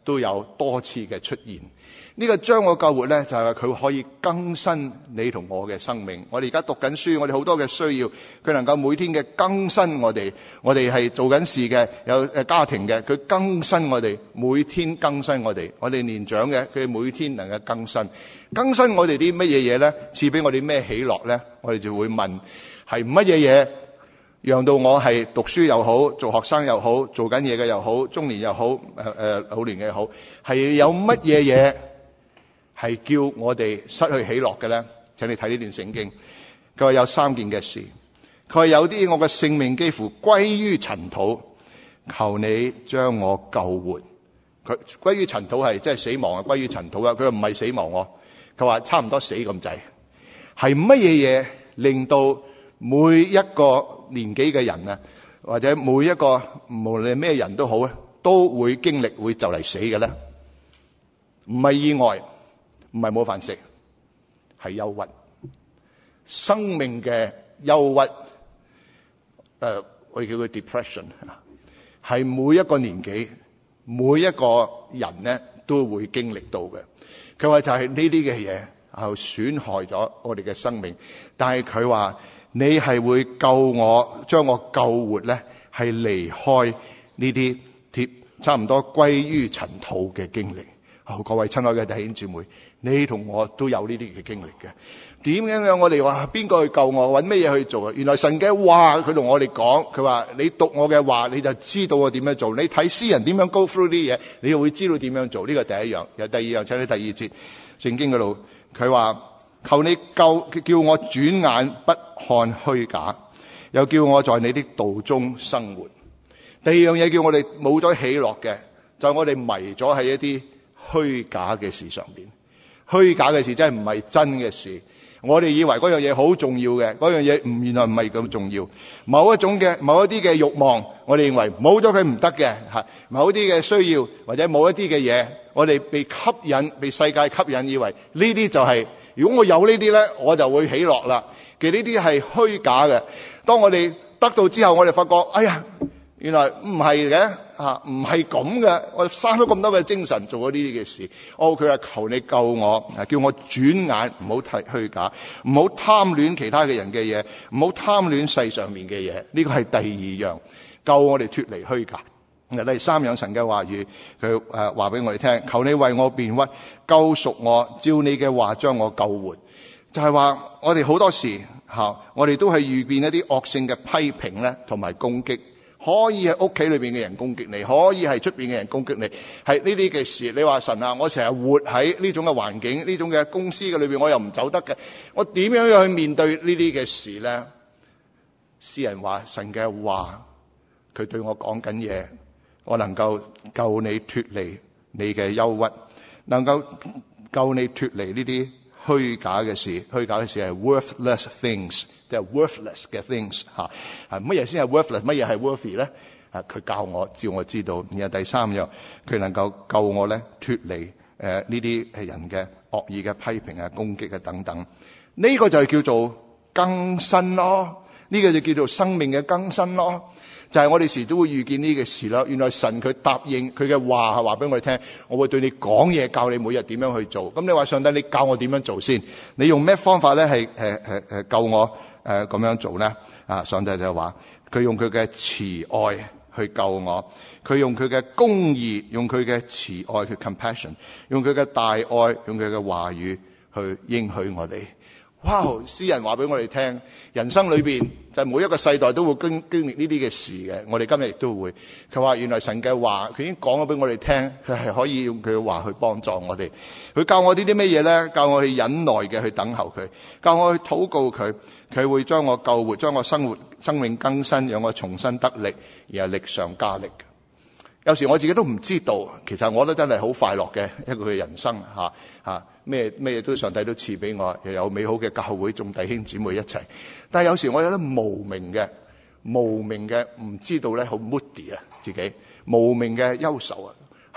都有多次嘅出現。呢個將我救活咧，就係佢可以更新你同我嘅生命。我哋而家讀緊書，我哋好多嘅需要，佢能夠每天嘅更新我哋。我哋係做緊事嘅，有誒家庭嘅，佢更新我哋，每天更新我哋。我哋年長嘅，佢每天能夠更新，更新我哋啲乜嘢嘢咧？賜俾我哋咩喜樂咧？我哋就會問係乜嘢嘢？讓到我係讀書又好，做學生又好，做緊嘢嘅又好，中年又好，誒、呃、誒老年嘅又好，係有乜嘢嘢係叫我哋失去喜樂嘅咧？請你睇呢段聖經，佢話有三件嘅事。佢話有啲我嘅性命幾乎歸於塵土，求你將我救活。佢歸於塵土係即係死亡啊，歸於塵土啊。佢話唔係死亡，佢話差唔多死咁滯。係乜嘢嘢令到每一個年紀嘅人啊，或者每一個無論咩人都好咧，都會經歷會就嚟死嘅咧？唔係意外，唔係冇飯食，係憂鬱，生命嘅憂鬱。誒、呃，我哋叫佢 depression， 係每一個年紀、每一個人咧都會經歷到嘅。佢話就係呢啲嘅嘢，係損害咗我哋嘅生命。但係佢話你係會救我，將我救活咧，係離開呢啲貼差唔多歸於塵土嘅經歷。好，各位親愛嘅弟兄姊妹，你同我都有呢啲嘅經歷嘅。點樣樣我哋話邊個去救我，搵咩嘢去做啊？原來神嘅話佢同我哋講，佢話你讀我嘅話，你就知道我點樣做。你睇詩人點樣 go through 啲嘢，你就會知道點樣做。呢個第一樣。有第二樣，請你第二節聖經嗰度，佢話求你救，叫我轉眼不看虛假，又叫我在你的道中生活。第二樣嘢叫我哋冇咗喜樂嘅，就係我哋迷咗喺一啲虛假嘅事上邊。虛假嘅事真係唔係真嘅事。我哋以為嗰樣嘢好重要嘅，嗰樣嘢唔原來唔係咁重要。某一種嘅某一啲嘅慾望，我哋認為冇咗佢唔得嘅吓。某啲嘅需要或者某一啲嘅嘢，我哋被吸引，被世界吸引，以為呢啲就係、是、如果我有呢啲咧，我就會喜樂啦。其實呢啲係虛假嘅。當我哋得到之後，我哋發覺，哎呀，原來唔係嘅吓，唔係咁嘅。我嘥咗咁多嘅精神做咗呢啲嘅事。哦，佢話求你救我，叫我轉眼唔好睇虛假，唔好貪戀其他嘅人嘅嘢，唔好貪戀世上面嘅嘢。呢個係第二樣，救我哋脫離虛假。第三樣，神嘅話語，佢誒話俾我哋聽，求你為我辨屈，救贖我，照你嘅話將我救活。就係話我哋好多時吓，我哋都係預變一啲惡性嘅批評咧，同埋攻擊。可以係屋企裏邊嘅人攻擊你，可以係出邊嘅人攻擊你，係呢啲嘅事。你話神啊，我成日活喺呢種嘅環境，呢種嘅公司嘅裏邊，我又唔走得嘅，我點樣樣去面對呢啲嘅事咧？詩人話神嘅話，佢對我講緊嘢，我能夠救你脫離你嘅憂鬱，能夠救你脫離呢啲虛假嘅事。虛假嘅事係 worthless things， 即係 worthless 嘅 things 吓。係乜嘢先係 worthless？ 乜嘢係 worthy 咧？啊，佢教我，照我知道。然後第三樣，佢能夠救我咧脫離誒呢啲係人嘅惡意嘅批評啊、攻擊啊等等。呢、這個就係叫做更新咯。呢、這個就叫做生命嘅更新咯。就係、是、我哋時都會遇見呢個事啦。原來神佢答應佢嘅話係話俾我哋聽，我會對你講嘢，教你每日點樣去做。咁你話上帝，你教我點樣做先？你用咩方法咧？係誒誒誒救我誒咁、呃、樣做咧？啊，上帝就話佢用佢嘅慈愛去救我，佢用佢嘅公義，用佢嘅慈愛去 compassion， 用佢嘅大愛，用佢嘅話語去應許我哋。哇！詩人話俾我哋聽，人生裏邊就係每一個世代都會經經歷呢啲嘅事嘅。我哋今日亦都會。佢話原來神嘅話，佢已經講咗俾我哋聽，佢係可以用佢嘅話去幫助我哋。佢教我啲啲乜嘢咧？教我去忍耐嘅去等候佢，教我去禱告佢，佢會將我救活，將我生活生命更新，讓我重新得力，而係力上加力。有時我自己都唔知道，其實我都真係好快樂嘅一個嘅人生吓吓，咩咩都上帝都賜俾我，又有美好嘅教會，眾弟兄姊妹一齊。但係有時我有啲無名嘅無名嘅唔知道咧，好 moody 啊，自己無名嘅憂愁啊，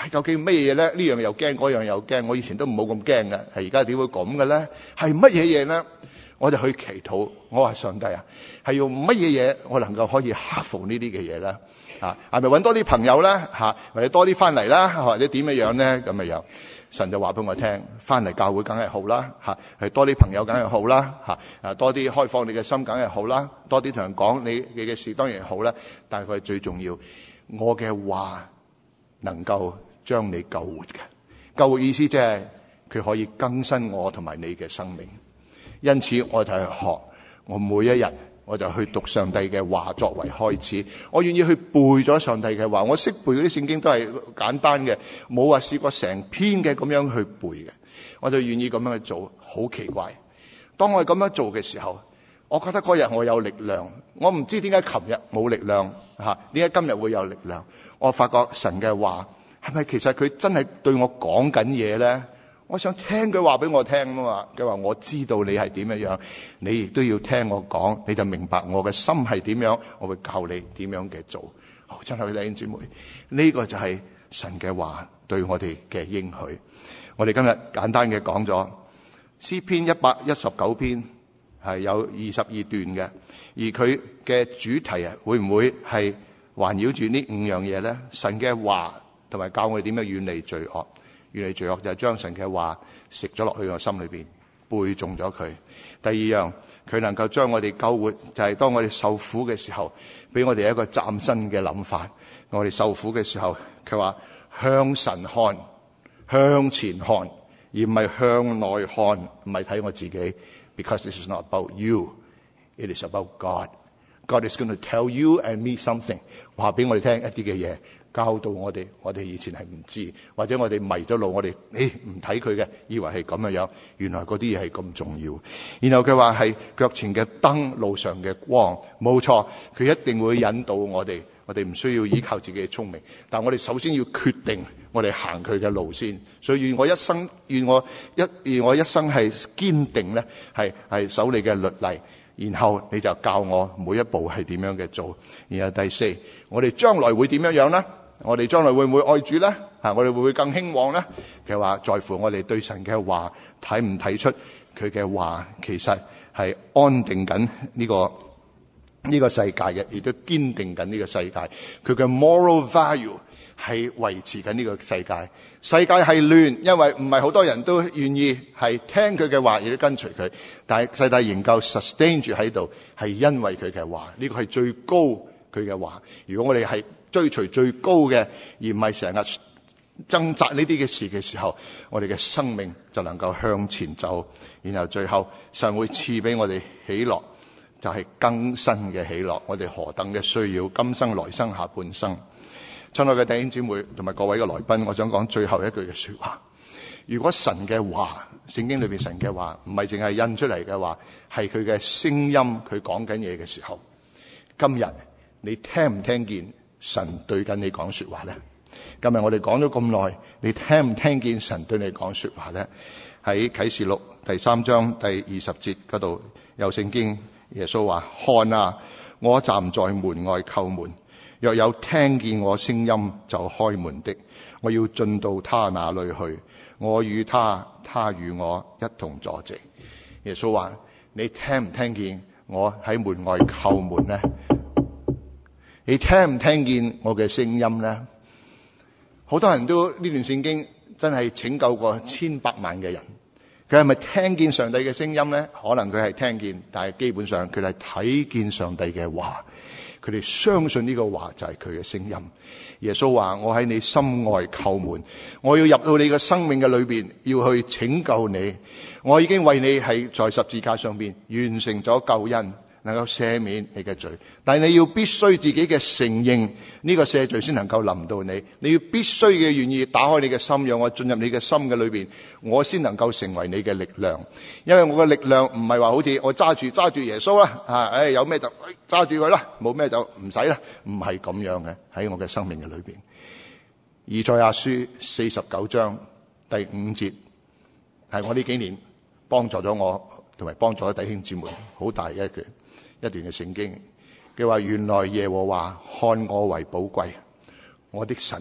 係究竟咩嘢咧？呢樣又驚，嗰樣又驚。我以前都冇咁驚嘅，係而家點會咁嘅咧？係乜嘢嘢咧？我就去祈禱，我話上帝啊，係用乜嘢嘢我能夠可以克服呢啲嘅嘢咧？啊，係咪揾多啲朋友咧？嚇，或者多啲翻嚟啦，或者點樣樣咧？咁嘅樣，神就話俾我聽，翻嚟教會梗係好啦，嚇，係多啲朋友梗係好啦，嚇，啊多啲開放你嘅心梗係好啦，多啲同人講你你嘅事當然好啦，但係佢最重要，我嘅話能夠將你救活嘅。救活意思即係佢可以更新我同埋你嘅生命。因此我就去學，我每一日我就去讀上帝嘅話作為開始，我願意去背咗上帝嘅話，我識背嗰啲聖經都係簡單嘅，冇話試過成篇嘅咁樣去背嘅，我就願意咁樣去做。好奇怪，當我咁樣做嘅時候，我覺得嗰日我有力量，我唔知點解琴日冇力量吓，點解今日會有力量？我發覺神嘅話係咪其實佢真係對我講緊嘢咧？我想聽佢話俾我聽啊嘛，佢話我知道你係點樣樣，你亦都要聽我講，你就明白我嘅心係點樣，我會教你點樣嘅做。好，真係弟兄姊妹，呢個就係神嘅話對我哋嘅應許。我哋今日簡單嘅講咗詩篇一百一十九篇係有二十二段嘅，而佢嘅主題啊，會唔會係環繞住呢五樣嘢咧？神嘅話同埋教我哋點樣遠離罪惡。遠離罪惡就係將神嘅話食咗落去個心裏邊，背誦咗佢。第二樣，佢能夠將我哋救活，就係當我哋受苦嘅時候，俾我哋一個嶄新嘅諗法。我哋受苦嘅時候，佢話向神看，向前看，而唔係向內看，唔係睇我自己。Because this is not about you, it is about God. God is going to tell you and me something， 話俾我哋聽一啲嘅嘢。教導我哋，我哋以前係唔知，或者我哋迷咗路，我哋誒唔睇佢嘅，以為係咁樣樣，原來嗰啲嘢係咁重要。然後佢話係腳前嘅燈，路上嘅光，冇錯，佢一定會引導我哋，我哋唔需要依靠自己嘅聰明，但我哋首先要決定我哋行佢嘅路先。所以願我一生，願我一願我一生係堅定咧，係係守你嘅律例。然後你就教我每一步係點樣嘅做。然後第四，我哋將來會點樣樣咧？我哋將來會唔會愛主咧？啊，我哋會唔會更興旺咧？佢話在乎我哋對神嘅話睇唔睇出佢嘅話其實係安定緊呢個呢個世界嘅，亦都堅定緊呢個世界。佢嘅 moral value 係維持緊呢個世界。世界係亂，因為唔係好多人都願意係聽佢嘅話，亦都跟隨佢。但係世界仍舊 sustain 住喺度，係因為佢嘅話。呢個係最高佢嘅話。如果我哋係追隨最高嘅，而唔係成日掙扎呢啲嘅事嘅時候，我哋嘅生命就能夠向前走。然後最後神會賜俾我哋喜樂，就係更新嘅喜樂。我哋何等嘅需要，今生來生下半生。親愛嘅弟兄姊妹同埋各位嘅來賓，我想講最後一句嘅說話。如果神嘅話，聖經裏邊神嘅話唔係淨係印出嚟嘅話，係佢嘅聲音，佢講緊嘢嘅時候，今日你聽唔聽見神對緊你講說話咧？今日我哋講咗咁耐，你聽唔聽見神對你講說話咧？喺啟示錄第三章第二十節嗰度有聖經，耶穌話：看啊，我站在門外叩門，若有聽見我聲音就開門的，我要進到他那裏去，我與他，他與我一同坐席。耶穌話：你聽唔聽見我喺門外叩門呢？你聽唔聽見我嘅聲音呢？好多人都呢段聖經真係拯救過千百萬嘅人。佢係咪聽見上帝嘅聲音呢？可能佢係聽見，但係基本上佢係睇見上帝嘅話。佢哋相信呢個話就係佢嘅聲音。耶穌話：我喺你心外叩門，我要入到你嘅生命嘅裏邊，要去拯救你。我已經為你係在十字架上邊完成咗救恩，能夠赦免你嘅罪。但係你要必須自己嘅承認呢個赦罪先能夠臨到你。你要必須嘅願意打開你嘅心，讓我進入你嘅心嘅裏邊，我先能夠成為你嘅力量。因為我嘅力量唔係話好似我揸住揸住耶穌啦，啊，誒有咩就揸住佢啦，冇咩就唔使啦，唔係咁樣嘅。喺我嘅生命嘅裏邊，以賽亞書四十九章第五節係我呢幾年幫助咗我同埋幫助咗弟兄姊妹好大嘅一句一段嘅聖經。佢話：原來耶和華看我為寶貴，我的神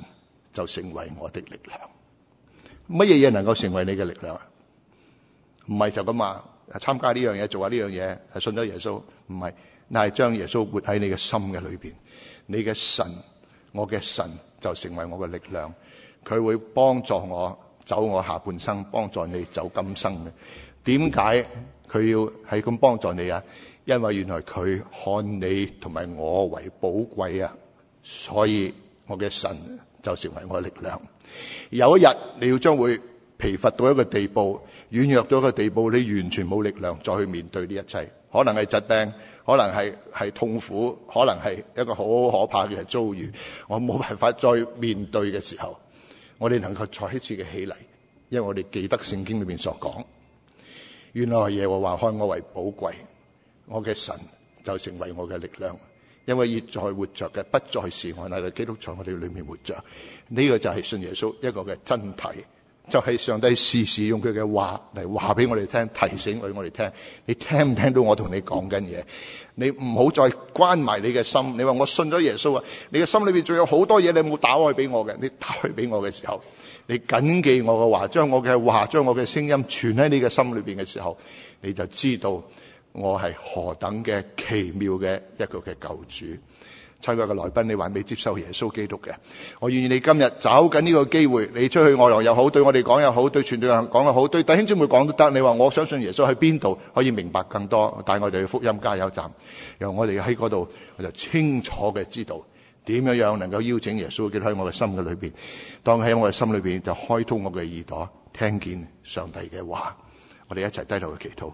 就成為我的力量。乜嘢嘢能夠成為你嘅力量啊？唔係就咁話參加呢樣嘢，做下呢樣嘢，係信咗耶穌，唔係，但係將耶穌活喺你嘅心嘅裏邊。你嘅神，我嘅神就成為我嘅力量，佢會幫助我走我下半生，幫助你走今生嘅。點解佢要係咁幫助你啊？因為原來佢看你同埋我為寶貴啊，所以我嘅神就成為我嘅力量。有一日你要將會疲乏到一個地步，軟弱到一個地步，你完全冇力量再去面對呢一切，可能係疾病，可能係係痛苦，可能係一個好可怕嘅遭遇，我冇辦法再面對嘅時候，我哋能夠再一次嘅起嚟，因為我哋記得聖經裏面所講，原來耶和華看我為寶貴，我嘅神就成為我嘅力量。因為現在活着嘅不再是我，乃係基督在我哋裏面活着。呢、這個就係信耶穌一個嘅真諦，就係、是、上帝時時用佢嘅話嚟話俾我哋聽，提醒俾我哋聽。你聽唔聽到我同你講緊嘢？你唔好再關埋你嘅心。你話我信咗耶穌啊，你嘅心裏邊仲有好多嘢你冇打開俾我嘅。你打開俾我嘅時候，你謹記我嘅話，將我嘅話，將我嘅聲音傳喺你嘅心裏邊嘅時候，你就知道我係何等嘅奇妙嘅一個嘅救主。親愛嘅來賓，你還未接受耶穌基督嘅，我願意你今日找緊呢個機會，你出去外廊又好，對我哋講又好，對全隊人講又好，對弟兄姊妹講都得。你話我相信耶穌喺邊度可以明白更多，帶我哋去福音加油站，讓我哋喺嗰度我就清楚嘅知道點樣樣能夠邀請耶穌基督喺我嘅心嘅裏邊，當喺我嘅心裏邊就開通我嘅耳朵，聽見上帝嘅話。我哋一齊低頭去祈禱。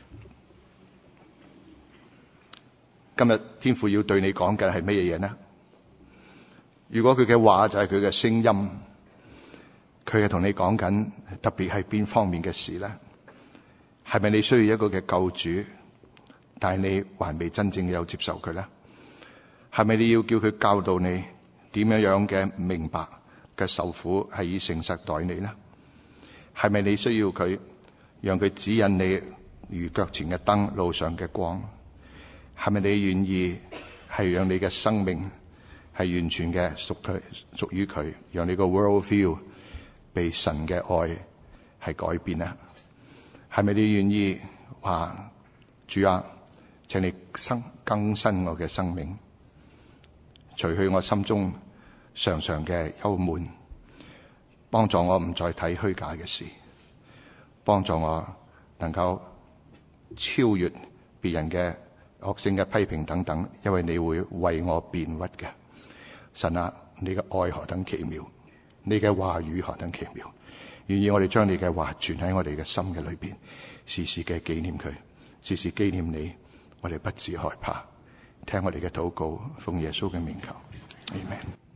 今日天父要對你講嘅係乜嘢嘢呢？如果佢嘅話就係佢嘅聲音，佢係同你講緊特別係邊方面嘅事呢？係咪你需要一個嘅救主，但係你還未真正有接受佢呢？係咪你要叫佢教導你點樣樣嘅明白嘅受苦係以誠實待你呢？係咪你需要佢讓佢指引你如腳前嘅燈，路上嘅光？係咪你願意係讓你嘅生命係完全嘅屬佢屬於佢，讓你個 world view 被神嘅愛係改變啊？係咪你願意話主啊，請你生更新我嘅生命，除去我心中常常嘅憂悶，幫助我唔再睇虛假嘅事，幫助我能夠超越別人嘅惡性嘅批評等等，因為你會為我辯屈嘅。神啊，你嘅愛何等奇妙，你嘅話語何等奇妙，願意我哋將你嘅話存喺我哋嘅心嘅裏邊，時時嘅紀念佢，時時紀念你，我哋不致害怕。聽我哋嘅禱告，奉耶穌嘅名求，阿們。